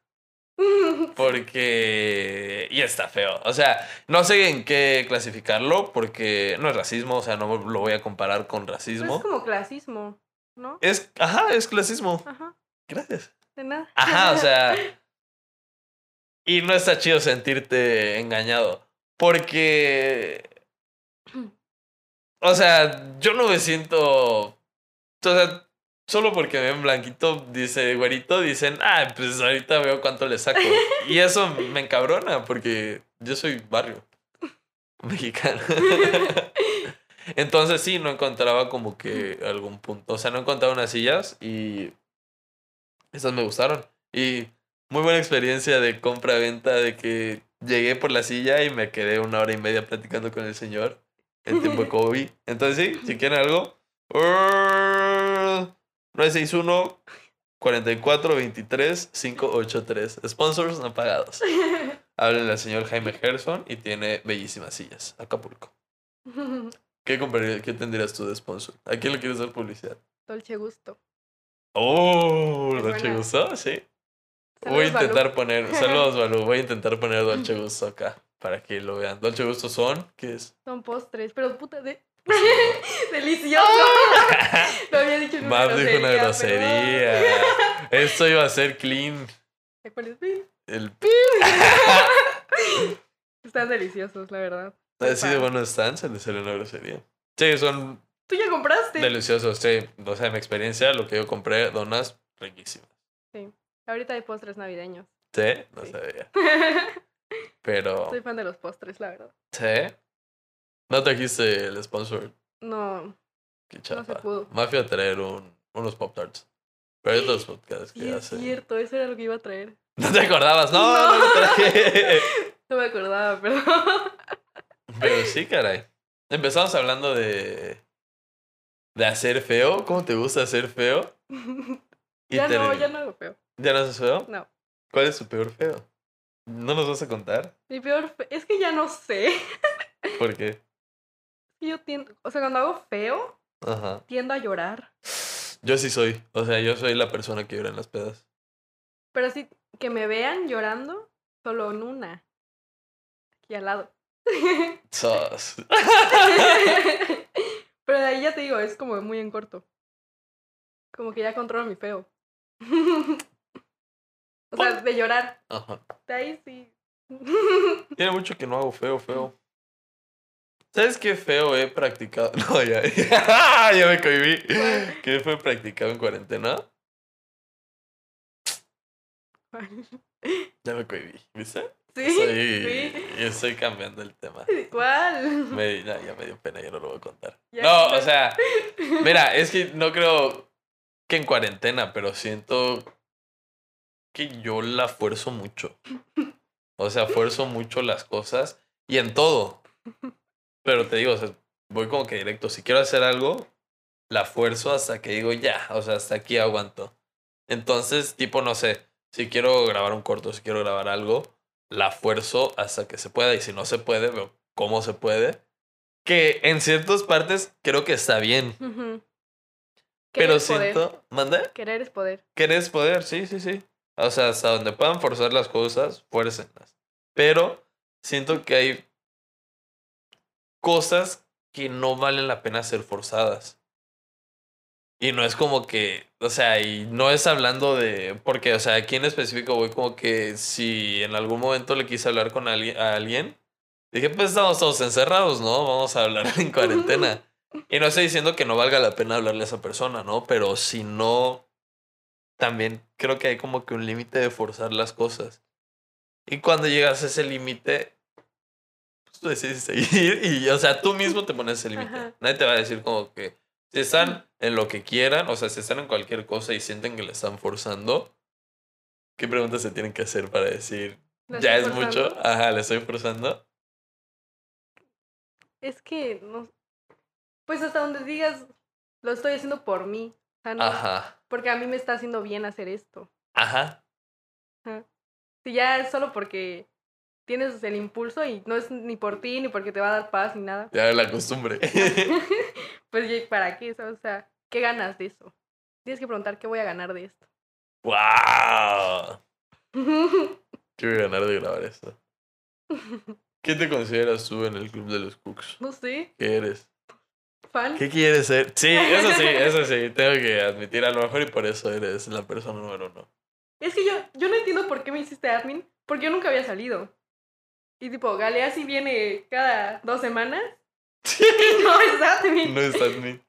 [SPEAKER 1] Porque... Y está feo. O sea, no sé en qué clasificarlo porque no es racismo. O sea, no lo voy a comparar con racismo.
[SPEAKER 2] Es como clasismo, ¿no?
[SPEAKER 1] Ajá, es clasismo.
[SPEAKER 2] Ajá.
[SPEAKER 1] Gracias.
[SPEAKER 2] De nada.
[SPEAKER 1] Ajá, o sea... Y no está chido sentirte engañado. Porque... O sea, yo no me siento... O sea, solo porque me ven blanquito, dice güerito, dicen, pues ahorita veo cuánto le saco. Y eso me encabrona porque yo soy barrio mexicano. Entonces sí, no encontraba como que algún punto. O sea, no encontraba unas sillas y esas me gustaron. Y muy buena experiencia de compra-venta, de que llegué por la silla y me quedé 1 hora y media platicando con el señor en tiempo de COVID. Entonces sí, si quieren algo... 961 44 23 583. Sponsors no pagados. Háblenle al señor Jaime Gerson y tiene bellísimas sillas. Acapulco. ¿Qué tendrías tú de sponsor? ¿A quién le quieres dar publicidad?
[SPEAKER 2] Dolce Gusto.
[SPEAKER 1] Oh,
[SPEAKER 2] ¿Te
[SPEAKER 1] Dolce
[SPEAKER 2] suena?
[SPEAKER 1] Gusto, sí.
[SPEAKER 2] Saludos,
[SPEAKER 1] Voy a intentar
[SPEAKER 2] Balú.
[SPEAKER 1] poner. Saludos, Balú. Voy a intentar poner Dolce Gusto acá para que lo vean. Dolce Gusto son. ¿Qué es?
[SPEAKER 2] Son postres, pero puta de... ¡Delicioso! Lo había dicho en una
[SPEAKER 1] Map
[SPEAKER 2] grosería.
[SPEAKER 1] dijo una grosería. Esto iba a ser clean.
[SPEAKER 2] ¿Te acuerdas? Sí.
[SPEAKER 1] El
[SPEAKER 2] Están deliciosos, la verdad.
[SPEAKER 1] así de buenos están, se les salió una grosería. Sí, son
[SPEAKER 2] ¿Tú ya compraste?
[SPEAKER 1] deliciosos, sí. O sea, en mi experiencia, lo que yo compré, donas riquísimas.
[SPEAKER 2] Sí. Ahorita hay postres navideños.
[SPEAKER 1] Sí, no
[SPEAKER 2] Sí.
[SPEAKER 1] sabía. Pero,
[SPEAKER 2] Soy fan de los postres, la verdad.
[SPEAKER 1] sí. ¿No trajiste el sponsor?
[SPEAKER 2] No.
[SPEAKER 1] Qué
[SPEAKER 2] No se
[SPEAKER 1] chapa.
[SPEAKER 2] pudo.
[SPEAKER 1] Mafia a traer unos Pop-Tarts. Pero hay otros podcasts
[SPEAKER 2] Sí,
[SPEAKER 1] que
[SPEAKER 2] es
[SPEAKER 1] hacen.
[SPEAKER 2] cierto, eso era lo que iba a traer.
[SPEAKER 1] ¿No te acordabas? No lo traje.
[SPEAKER 2] No me acordaba, perdón.
[SPEAKER 1] Pero sí, caray. Empezamos hablando de hacer feo. ¿Cómo te gusta hacer feo? Y
[SPEAKER 2] Ya no hago feo.
[SPEAKER 1] ¿Ya no haces feo?
[SPEAKER 2] No.
[SPEAKER 1] ¿Cuál es tu peor feo? ¿No nos vas a contar?
[SPEAKER 2] Mi peor es que ya no sé.
[SPEAKER 1] ¿Por qué?
[SPEAKER 2] Yo tiendo, o sea, cuando hago feo,
[SPEAKER 1] Ajá.
[SPEAKER 2] tiendo a llorar.
[SPEAKER 1] Yo sí soy. O sea, yo soy la persona que llora en las pedas.
[SPEAKER 2] Pero así que me vean llorando, solo en una. Aquí al lado.
[SPEAKER 1] Sos.
[SPEAKER 2] Pero de ahí ya te digo, es como muy en corto. Como que ya controlo mi feo. O sea, de llorar.
[SPEAKER 1] Ajá.
[SPEAKER 2] De ahí sí.
[SPEAKER 1] Tiene mucho que no hago feo. ¿Sabes qué feo he practicado? No, ya. Ya me cohibí.
[SPEAKER 2] ¿Cuál?
[SPEAKER 1] ¿Qué fue practicado en cuarentena? Ya me cohibí, ¿viste?
[SPEAKER 2] Sí,
[SPEAKER 1] Estoy cambiando el tema.
[SPEAKER 2] sí. ¿Cuál?
[SPEAKER 1] Ya me dio pena, ya no lo voy a contar.
[SPEAKER 2] Ya.
[SPEAKER 1] No, o sea, mira, es que no creo que en cuarentena, pero siento que yo la fuerzo mucho. O sea, fuerzo mucho las cosas y en todo. Pero te digo, o sea, voy como que directo. Si quiero hacer algo, la fuerzo hasta que digo ya, o sea, hasta aquí aguanto. Entonces, tipo, no sé, si quiero grabar un corto, si quiero grabar algo, la fuerzo hasta que se pueda. Y si no se puede, veo cómo se puede. Que en ciertas partes creo que está bien.
[SPEAKER 2] Ujú.
[SPEAKER 1] Pero
[SPEAKER 2] es poder.
[SPEAKER 1] siento... ¿Mande?
[SPEAKER 2] Querer es poder.
[SPEAKER 1] Querer es poder, sí, sí, sí. O sea, hasta donde puedan forzar las cosas, fuércenlas. Pero siento que hay cosas que no valen la pena ser forzadas. Y no es como que, o sea, y no es hablando de, porque, o sea, aquí en específico voy como que si en algún momento le quise hablar con alguien, dije, pues estamos todos encerrados, ¿no? Vamos a hablar en cuarentena. Y no estoy diciendo que no valga la pena hablarle a esa persona, ¿no? Pero si no, también creo que hay como que un límite de forzar las cosas. Y cuando llegas a ese límite, pues tú decides seguir y, o sea, tú mismo te pones ese límite.
[SPEAKER 2] Ajá.
[SPEAKER 1] Nadie te va a decir como que si están en lo que quieran, o sea, si están en cualquier cosa y sienten que le están forzando, ¿qué preguntas se tienen que hacer para decir,
[SPEAKER 2] ¿La
[SPEAKER 1] ya
[SPEAKER 2] estoy
[SPEAKER 1] es mucho?
[SPEAKER 2] forzando?
[SPEAKER 1] Ajá, le estoy forzando.
[SPEAKER 2] Es que, no, pues hasta donde digas, lo estoy haciendo por mí. O sea, no,
[SPEAKER 1] Ajá,
[SPEAKER 2] porque a mí me está haciendo bien hacer esto.
[SPEAKER 1] ajá.
[SPEAKER 2] Ajá. Si ya es solo porque tienes el impulso y no es ni por ti, ni porque te va a dar paz, ni nada.
[SPEAKER 1] Ya la costumbre.
[SPEAKER 2] Pues, ¿para qué? O sea, ¿qué ganas de eso? Tienes que preguntar, ¿qué voy a ganar de esto?
[SPEAKER 1] ¡Wow! Quiero ganar de grabar esto. ¿Qué te consideras tú en el Club de los Cooks?
[SPEAKER 2] No sé,
[SPEAKER 1] ¿Qué eres?
[SPEAKER 2] fan.
[SPEAKER 1] ¿Qué quieres ser? Sí, eso sí, tengo que admitir, a lo mejor y por eso eres la persona número uno.
[SPEAKER 2] Es que yo no entiendo por qué me hiciste admin, porque yo nunca había salido. Y tipo, Galea sí viene cada 2 semanas. Y no es admin.
[SPEAKER 1] No es admin.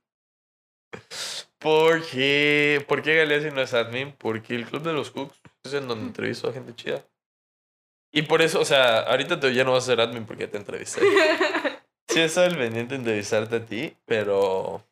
[SPEAKER 1] ¿Por qué? ¿Por qué Galeazzi no es admin? Porque el Club de los Cooks es en donde entrevisto a gente chida. Y por eso, o sea, ahorita ya no vas a ser admin porque te entrevisté. Sí, estaba el pendiente de entrevistarte a ti, pero...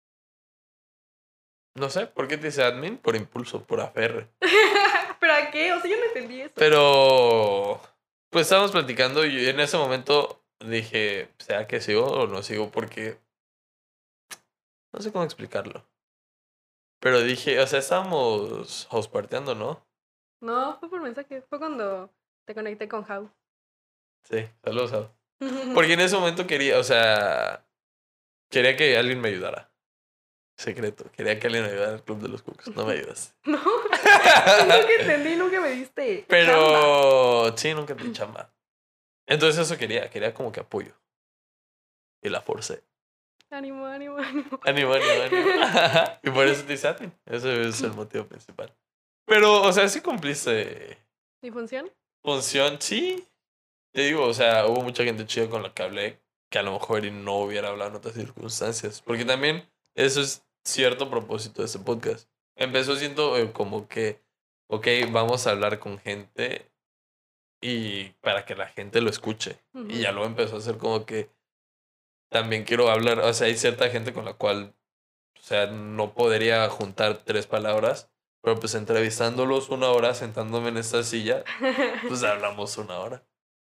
[SPEAKER 1] No sé, ¿por qué te hice admin? Por impulso, por aferre.
[SPEAKER 2] ¿Pero a qué? O sea, yo no entendí eso.
[SPEAKER 1] Pero... Pues estábamos platicando y en ese momento dije, ¿será que sigo o no sigo? Porque... No sé cómo explicarlo. Pero dije, o sea, estábamos houseparteando, ¿no?
[SPEAKER 2] No, fue por mensaje. Fue cuando te conecté con How.
[SPEAKER 1] Sí, saludos. Au. Porque en ese momento quería, o sea, quería que alguien me ayudara. Secreto, quería que alguien me ayudara al Club de los Cooks. No me ayudas.
[SPEAKER 2] No, nunca entendí, nunca me diste chamba.
[SPEAKER 1] Pero sí, nunca te di chamba. Entonces eso quería como que apoyo. Y la forcé.
[SPEAKER 2] Ánimo, ánimo, ánimo.
[SPEAKER 1] Ánimo, ánimo, ánimo. Y por eso te hice admin. Ese es el motivo principal. Pero, o sea, sí cumpliste
[SPEAKER 2] ¿Mi función?
[SPEAKER 1] función, sí. Te digo, o sea, hubo mucha gente chida con la que hablé que a lo mejor y no hubiera hablado en otras circunstancias. Porque también eso es cierto propósito de este podcast. Empezó siendo como que, ok, vamos a hablar con gente y para que la gente lo escuche. Y ya luego empezó a ser como que también quiero hablar, o sea, hay cierta gente con la cual, o sea, no podría juntar 3 palabras, pero pues entrevistándolos 1 hora, sentándome en esta silla, pues hablamos 1 hora.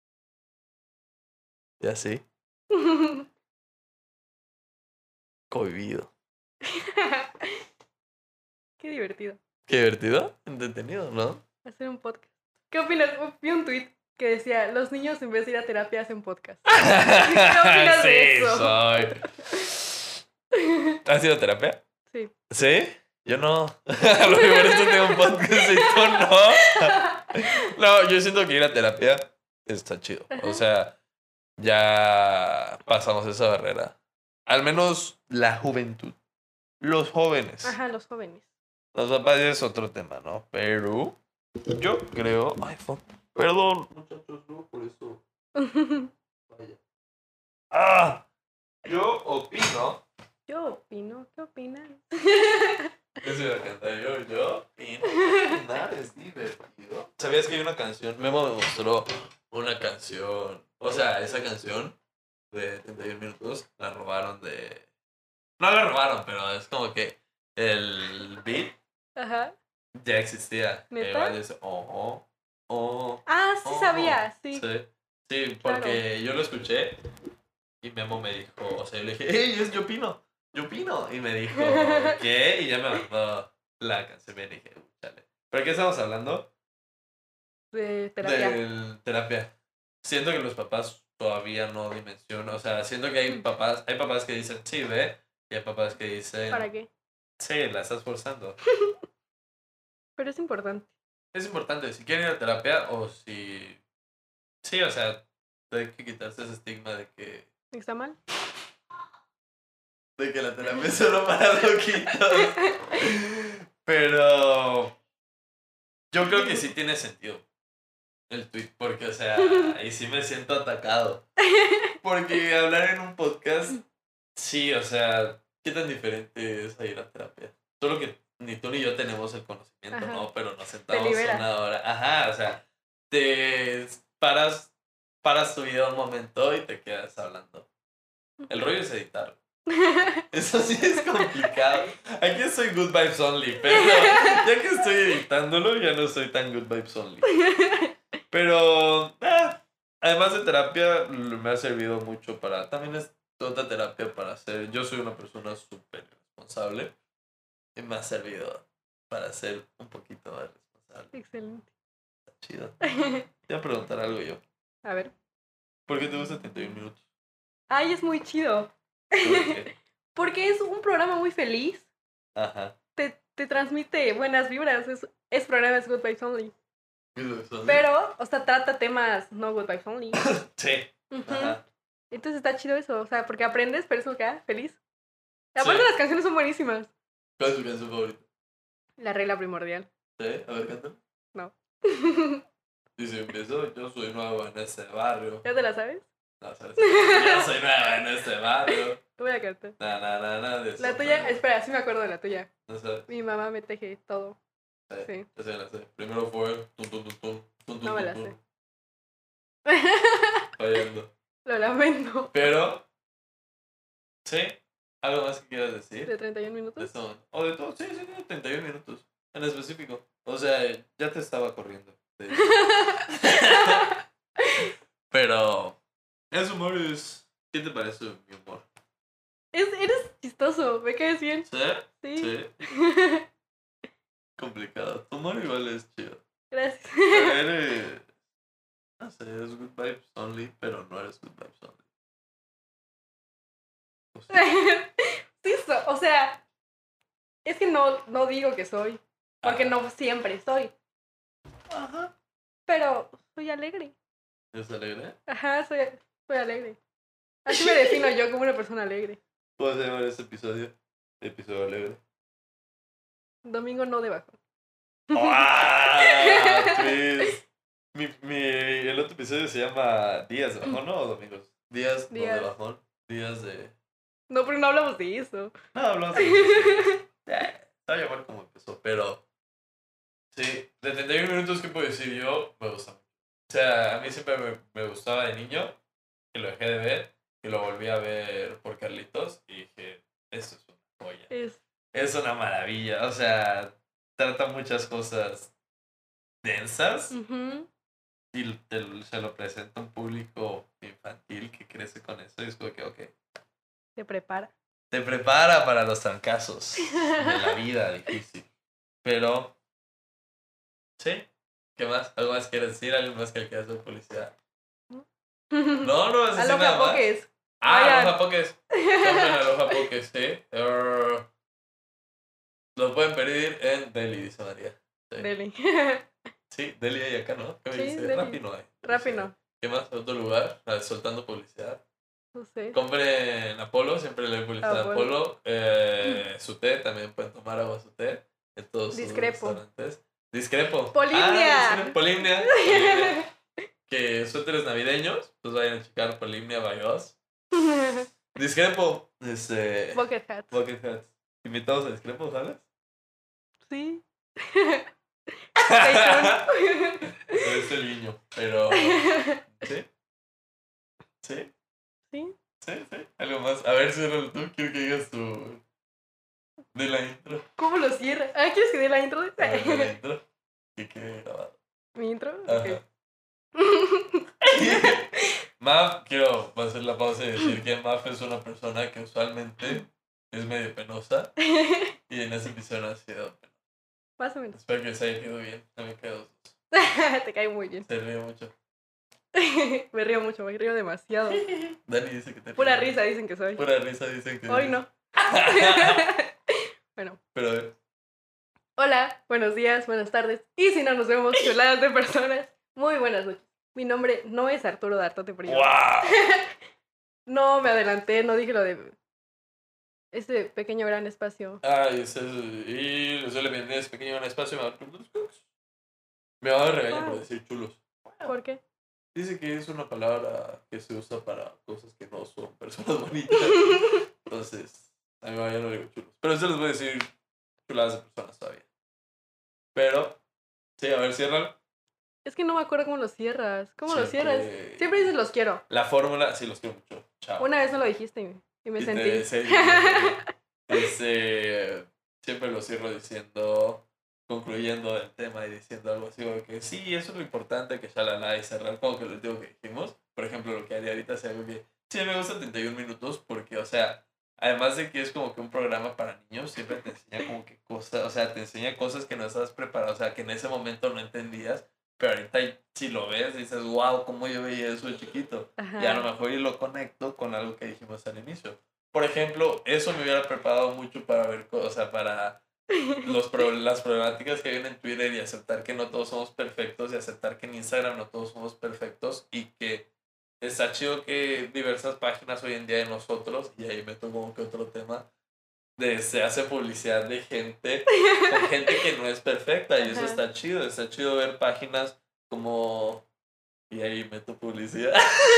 [SPEAKER 1] Y así, convivido.
[SPEAKER 2] Qué divertido.
[SPEAKER 1] Qué divertido, entretenido, ¿no?
[SPEAKER 2] Hacer un podcast. ¿Qué opinas? Vi un tweet que decía, los niños en vez de ir a terapia hacen podcast. ¿Qué opinas de eso?
[SPEAKER 1] Soy. ¿Has ido a terapia?
[SPEAKER 2] Sí.
[SPEAKER 1] ¿Sí? Yo no. A lo mejor esto tengo un podcast y tú no. No, yo siento que ir a terapia está chido. O sea, ya pasamos esa barrera. Al menos la juventud. Los jóvenes.
[SPEAKER 2] Ajá, los jóvenes.
[SPEAKER 1] Los papás es otro tema, ¿no? Pero yo creo... Ay, fuck. Perdón, muchachos, no por eso. Vaya. Ah, yo opino...
[SPEAKER 2] Yo opino, ¿qué opinas?
[SPEAKER 1] Eso iba a cantar yo opino. Opinar es divertido. ¿Sabías que hay una canción? Memo me mostró una canción. O sea, esa canción de 31 minutos la robaron de... No la robaron, pero es como que el beat
[SPEAKER 2] Ajá.
[SPEAKER 1] ya existía.
[SPEAKER 2] ¿Neta?
[SPEAKER 1] Igual dice,
[SPEAKER 2] Ah, sí sabía, sí.
[SPEAKER 1] Sí, porque yo lo escuché y Memo me dijo, o sea, yo le dije, ¡hey, es Yo opino! Y me dijo, ¿qué? Y ya me mandó la canción y dije, chale. ¿Pero qué estamos hablando?
[SPEAKER 2] De terapia.
[SPEAKER 1] Del terapia. Siento que los papás todavía no dimensionan, o sea, siento que hay papás que dicen, sí, ve, y hay papás que dicen,
[SPEAKER 2] ¿Para qué?
[SPEAKER 1] Sí, la estás forzando.
[SPEAKER 2] Pero es importante.
[SPEAKER 1] Es importante, si quieren ir a terapia o si... Sí, o sea, hay que quitarse ese estigma de que
[SPEAKER 2] ¿Está mal?
[SPEAKER 1] la terapia es solo para loquitos. Pero yo creo que sí tiene sentido el tweet, porque, o sea, ahí sí me siento atacado. Porque hablar en un podcast, sí, o sea, ¿qué tan diferente es a ir a terapia? Solo que ni tú ni yo tenemos el conocimiento,
[SPEAKER 2] Ajá.
[SPEAKER 1] ¿no? Pero nos sentamos
[SPEAKER 2] libera.
[SPEAKER 1] una hora. Ajá, o sea, te paras tu vida un momento y te quedas hablando. El rollo es editarlo. Eso sí es complicado. Aquí soy good vibes only, pero ya que estoy editándolo ya no soy tan good vibes only. Pero además de terapia me ha servido mucho para... También es otra terapia para hacer... Yo soy una persona súper responsable y me ha servido para ser un poquito más responsable.
[SPEAKER 2] Excelente.
[SPEAKER 1] Está chido. Te voy a preguntar algo yo.
[SPEAKER 2] A ver.
[SPEAKER 1] ¿Por qué te gusta 31 minutos?
[SPEAKER 2] Ay, es muy chido.
[SPEAKER 1] ¿Por qué?
[SPEAKER 2] Porque es un programa muy feliz.
[SPEAKER 1] Ajá.
[SPEAKER 2] Te transmite buenas vibras. Es programa es Good Vibes Only.
[SPEAKER 1] Good vibes.
[SPEAKER 2] Pero, o sea, trata temas no Good Vibes Only.
[SPEAKER 1] Sí.
[SPEAKER 2] Ujú.
[SPEAKER 1] Ajá.
[SPEAKER 2] Entonces está chido eso. O sea, porque aprendes, pero eso queda feliz. Aparte, las canciones son buenísimas.
[SPEAKER 1] ¿Cuál es tu canción favorita?
[SPEAKER 2] La regla primordial.
[SPEAKER 1] ¿Sí? A ver, canta.
[SPEAKER 2] No.
[SPEAKER 1] Y si empiezo, yo soy nuevo en este barrio.
[SPEAKER 2] ¿Ya te la sabes?
[SPEAKER 1] No, ¿sabes? Yo soy nueva en este barrio.
[SPEAKER 2] Te voy a cantar.
[SPEAKER 1] De
[SPEAKER 2] La tuya, espera, sí me acuerdo de la tuya.
[SPEAKER 1] No sabes.
[SPEAKER 2] Mi mamá me teje todo. Sí.
[SPEAKER 1] Esa ya la sé. Primero fue tum, tum, tum, tum, tum,
[SPEAKER 2] No me la
[SPEAKER 1] tum,
[SPEAKER 2] sé.
[SPEAKER 1] fallando.
[SPEAKER 2] Lo lamento.
[SPEAKER 1] Pero, sí, ¿algo más que quieras decir?
[SPEAKER 2] ¿De 31 minutos?
[SPEAKER 1] De eso. O de todo, sí, 31 minutos. En específico. O sea, ya te estaba corriendo. De hecho. Pero, ese humor es... ¿Qué te parece mi humor?
[SPEAKER 2] Eres chistoso, me caes bien.
[SPEAKER 1] ¿Sí?
[SPEAKER 2] Sí.
[SPEAKER 1] Complicado. Tu humor igual es chido.
[SPEAKER 2] Gracias.
[SPEAKER 1] Eres... No sé, eres good vibes only, pero no eres good vibes only. O sea,
[SPEAKER 2] Sí, o sea, es que no digo que soy, porque no siempre soy.
[SPEAKER 1] Ajá.
[SPEAKER 2] Pero soy alegre.
[SPEAKER 1] ¿Es alegre?
[SPEAKER 2] Ajá, soy alegre. Así me defino yo como una persona alegre.
[SPEAKER 1] ¿Cómo se llama este episodio? Episodio alegre.
[SPEAKER 2] Domingo no de bajón.
[SPEAKER 1] Chris. El otro episodio se llama Días de bajón, ¿no? O domingos. Días. No de bajón. Días de...
[SPEAKER 2] No, pero no hablamos de eso.
[SPEAKER 1] No, hablamos de eso. Está a llamar como empezó, pero... Sí, de 31 minutos, ¿qué puedo decir yo? Me gusta mucho. O sea, a mí siempre me gustaba de niño, que lo dejé de ver, y lo volví a ver por Carlitos, y dije, esto es una joya. Es una maravilla, o sea, trata muchas cosas densas, y se lo presenta a un público infantil que crece con eso, y es como que, ok.
[SPEAKER 2] Te prepara.
[SPEAKER 1] Te prepara para los trancazos de la vida difícil. Pero, ¿sí? ¿Qué más? ¿Algo más quieres decir? ¿Algo más que le quieras hacer publicidad? No vas a decir nada más.
[SPEAKER 2] Pokés.
[SPEAKER 1] Aloha Pokés. Compren Aloha Pokés, ¿sí? Lo pueden pedir en Delhi, dice María. Sí.
[SPEAKER 2] Delhi.
[SPEAKER 1] Sí, Delhi hay acá, ¿no? ¿Qué me dice?
[SPEAKER 2] Delhi.
[SPEAKER 1] Rappi no hay.
[SPEAKER 2] Rappi no.
[SPEAKER 1] ¿Qué más? ¿Otro lugar? Soltando publicidad.
[SPEAKER 2] No sé.
[SPEAKER 1] Compren Apolo, siempre le doy publicidad a Apolo. Su té, también pueden tomar agua su té. En todos sus restaurantes. Discrepo.
[SPEAKER 2] Polimnia.
[SPEAKER 1] Polimnia. Que suéteres navideños, pues vayan a checar Polimnia by Us. Discrepo.
[SPEAKER 2] Bucket Hats.
[SPEAKER 1] Bucket Hats. Invitados a Discrepo, ¿sabes?
[SPEAKER 2] Sí.
[SPEAKER 1] Es el niño, pero... ¿Sí? ¿Sí?
[SPEAKER 2] ¿Sí?
[SPEAKER 1] Sí. Algo más. A ver, ciérralo tú. Quiero que digas tu... De la intro.
[SPEAKER 2] ¿Cómo lo cierra? ¿Quieres que dé la intro?
[SPEAKER 1] De la intro. Que quede grabado.
[SPEAKER 2] ¿Mi intro?
[SPEAKER 1] Ajá. Maf, quiero hacer la pausa y decir que Maf es una persona que usualmente es medio penosa. Y en ese episodio no ha sido penosa.
[SPEAKER 2] Más o menos.
[SPEAKER 1] Espero que se haya quedado bien. No me quedo.
[SPEAKER 2] Te cae muy bien.
[SPEAKER 1] Se ríe mucho.
[SPEAKER 2] Me río mucho, me río demasiado.
[SPEAKER 1] Dani dice que te ríe.
[SPEAKER 2] Pura risa dicen que soy.
[SPEAKER 1] Pura risa dicen que...
[SPEAKER 2] Hoy no. Bueno.
[SPEAKER 1] Pero
[SPEAKER 2] Hola, buenos días, buenas tardes. Y si no nos vemos, chuladas de personas, muy buenas noches. Mi nombre no es Arturo D'Artote Prior.
[SPEAKER 1] ¡wow!
[SPEAKER 2] No me adelanté, no dije lo de este pequeño gran espacio.
[SPEAKER 1] Ay, y les suele vender ese pequeño espacio. Me va a regañar por decir chulos.
[SPEAKER 2] ¿Por qué?
[SPEAKER 1] Dice que es una palabra que se usa para cosas que no son personas bonitas. Entonces, a mi mamá ya no le digo chulos. Pero eso les voy a decir chuladas de personas todavía. Pero, sí, a ver, ciérralo.
[SPEAKER 2] Es que no me acuerdo cómo lo cierras. ¿Cómo lo
[SPEAKER 1] Siempre-
[SPEAKER 2] cierras? Siempre dices los quiero.
[SPEAKER 1] La fórmula, sí, los quiero mucho. Chao.
[SPEAKER 2] Una vez no lo dijiste y me sentí.
[SPEAKER 1] Siempre lo cierro diciendo, concluyendo del tema y diciendo algo así como que sí, eso es lo importante, que shalala y cerrar como que lo último que dijimos. Por ejemplo, lo que haría ahorita sería algo que sí me gusta 31 minutos porque, o sea, además de que es como que un programa para niños, siempre te enseña como que cosas, o sea, te enseña cosas que no estás preparado, o sea, que en ese momento no entendías, pero ahorita si lo ves dices, wow, cómo yo veía eso de chiquito.
[SPEAKER 2] Ajá.
[SPEAKER 1] Y a lo mejor yo lo conecto con algo que dijimos al inicio. Por ejemplo, eso me hubiera preparado mucho para ver, o sea, para las problemáticas que hay en Twitter y aceptar que no todos somos perfectos y aceptar que en Instagram no todos somos perfectos y que está chido que diversas páginas hoy en día de nosotros, y ahí meto como que otro tema, se hace publicidad de gente, con gente que no es perfecta y eso
[SPEAKER 2] Ajá.
[SPEAKER 1] está chido ver páginas como, y ahí meto publicidad,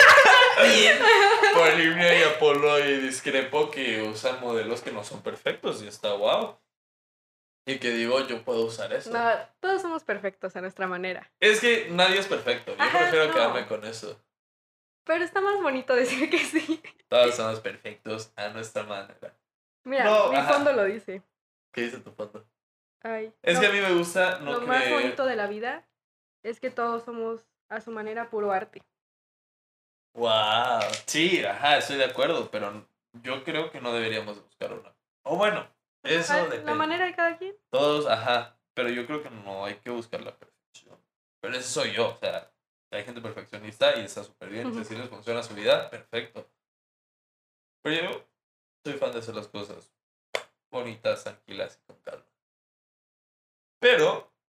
[SPEAKER 1] por Olivia y Apolo y Discrepo que usan modelos que no son perfectos y está guau. Y que digo, yo puedo usar eso.
[SPEAKER 2] No, todos somos perfectos a nuestra manera.
[SPEAKER 1] Es que nadie es perfecto, yo
[SPEAKER 2] Ajá,
[SPEAKER 1] prefiero
[SPEAKER 2] no.
[SPEAKER 1] quedarme con eso.
[SPEAKER 2] Pero está más bonito decir que sí.
[SPEAKER 1] Todos somos perfectos a nuestra manera.
[SPEAKER 2] Mira,
[SPEAKER 1] No,
[SPEAKER 2] mi
[SPEAKER 1] ajá.
[SPEAKER 2] fondo lo dice.
[SPEAKER 1] ¿Qué dice tu foto?
[SPEAKER 2] Ay,
[SPEAKER 1] Es
[SPEAKER 2] no,
[SPEAKER 1] que a mí me gusta no
[SPEAKER 2] lo más
[SPEAKER 1] creer.
[SPEAKER 2] bonito de la vida es que todos somos a su manera puro arte.
[SPEAKER 1] Wow. Sí, ajá, estoy de acuerdo, pero yo creo que no deberíamos buscar una. O bueno, eso
[SPEAKER 2] Ah,
[SPEAKER 1] depende.
[SPEAKER 2] La manera de cada quien.
[SPEAKER 1] Todos, ajá, pero yo creo que no hay que buscar la perfección. Pero ese soy yo, o sea, hay gente perfeccionista y está súper bien. Si así les funciona su vida, perfecto. Pero yo soy fan de hacer las cosas bonitas, tranquilas y con calma. Pero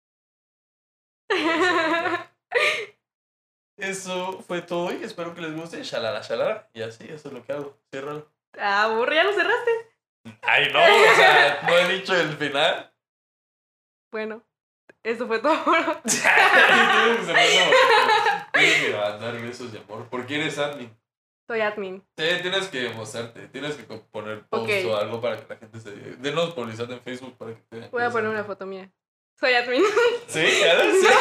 [SPEAKER 1] eso fue todo y espero que les guste. Shalala, shalala. Y así, eso es lo que hago. Ciérralo.
[SPEAKER 2] Aburrí, ¿ya lo cerraste?
[SPEAKER 1] Ay, no, o sea, no he dicho el final.
[SPEAKER 2] Bueno, eso fue todo.
[SPEAKER 1] Tienes que cerrar como que tienes que mandar besos de amor. ¿Por qué eres admin?
[SPEAKER 2] Soy admin.
[SPEAKER 1] Sí, tienes que mostrarte. Tienes que poner post
[SPEAKER 2] Ok.
[SPEAKER 1] o algo para que la gente se diga. Denos publicidad en Facebook para que te vean.
[SPEAKER 2] Voy a poner una foto mía. Soy admin.
[SPEAKER 1] Sí, ya lo sé.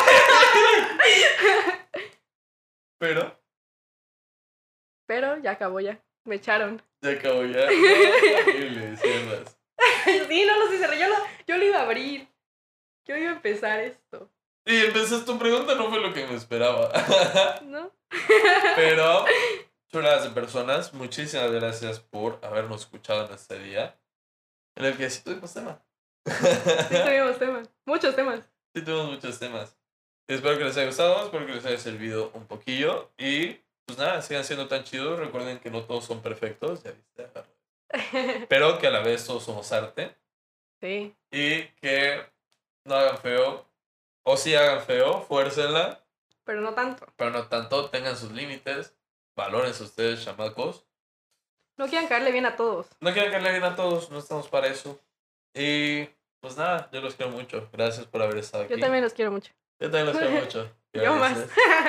[SPEAKER 1] Pero
[SPEAKER 2] Pero ya acabó ya. Me echaron.
[SPEAKER 1] ya acabó ya. Horrible, cierras.
[SPEAKER 2] Sí, no lo sé, cerré. Yo lo iba a abrir. Yo iba a empezar esto.
[SPEAKER 1] Y empezaste tu pregunta, no fue lo que me esperaba.
[SPEAKER 2] ¿No?
[SPEAKER 1] Pero, chuladas de personas, muchísimas gracias por habernos escuchado en este día. En el que sí tuvimos tema.
[SPEAKER 2] Sí tuvimos temas. Muchos temas.
[SPEAKER 1] Sí tuvimos muchos temas. Espero que les haya gustado, espero que les haya servido un poquillo. Y pues nada, sigan siendo tan chidos. Recuerden que no todos son perfectos, ya viste. Pero que a la vez todos somos arte.
[SPEAKER 2] Sí.
[SPEAKER 1] Y que no hagan feo. O si hagan feo, fuércenla.
[SPEAKER 2] Pero no tanto.
[SPEAKER 1] Pero no tanto, tengan sus límites. Valórense ustedes, chamacos.
[SPEAKER 2] No quieran caerle bien a todos.
[SPEAKER 1] No quiero caerle bien a todos, no estamos para eso. Y pues nada, yo los quiero mucho. Gracias por haber estado aquí.
[SPEAKER 2] Yo también los quiero mucho.
[SPEAKER 1] Yo también los quiero mucho.
[SPEAKER 2] Yo más.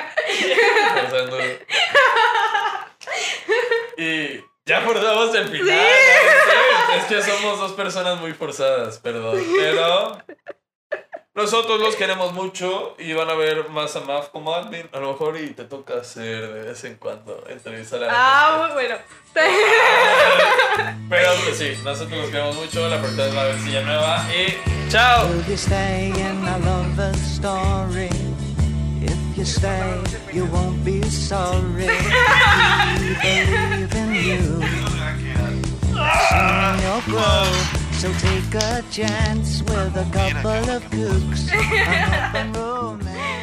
[SPEAKER 1] Y ya forzamos el final.
[SPEAKER 2] Sí.
[SPEAKER 1] Es que somos dos personas muy forzadas, perdón. Pero nosotros los queremos mucho y van a ver más a Maf como admin. A lo mejor y te toca hacer de vez en cuando entrevistar a la gente.
[SPEAKER 2] Muy bueno.
[SPEAKER 1] Pero pues sí, nosotros los queremos mucho. La próxima vez va a haber silla nueva. Y ¡chao!
[SPEAKER 3] Will you stay in my lover's story? If you stay, you won't be sorry. We believe in you. Soon you'll grow. So take a chance with a couple of kooks. I'm up and romance.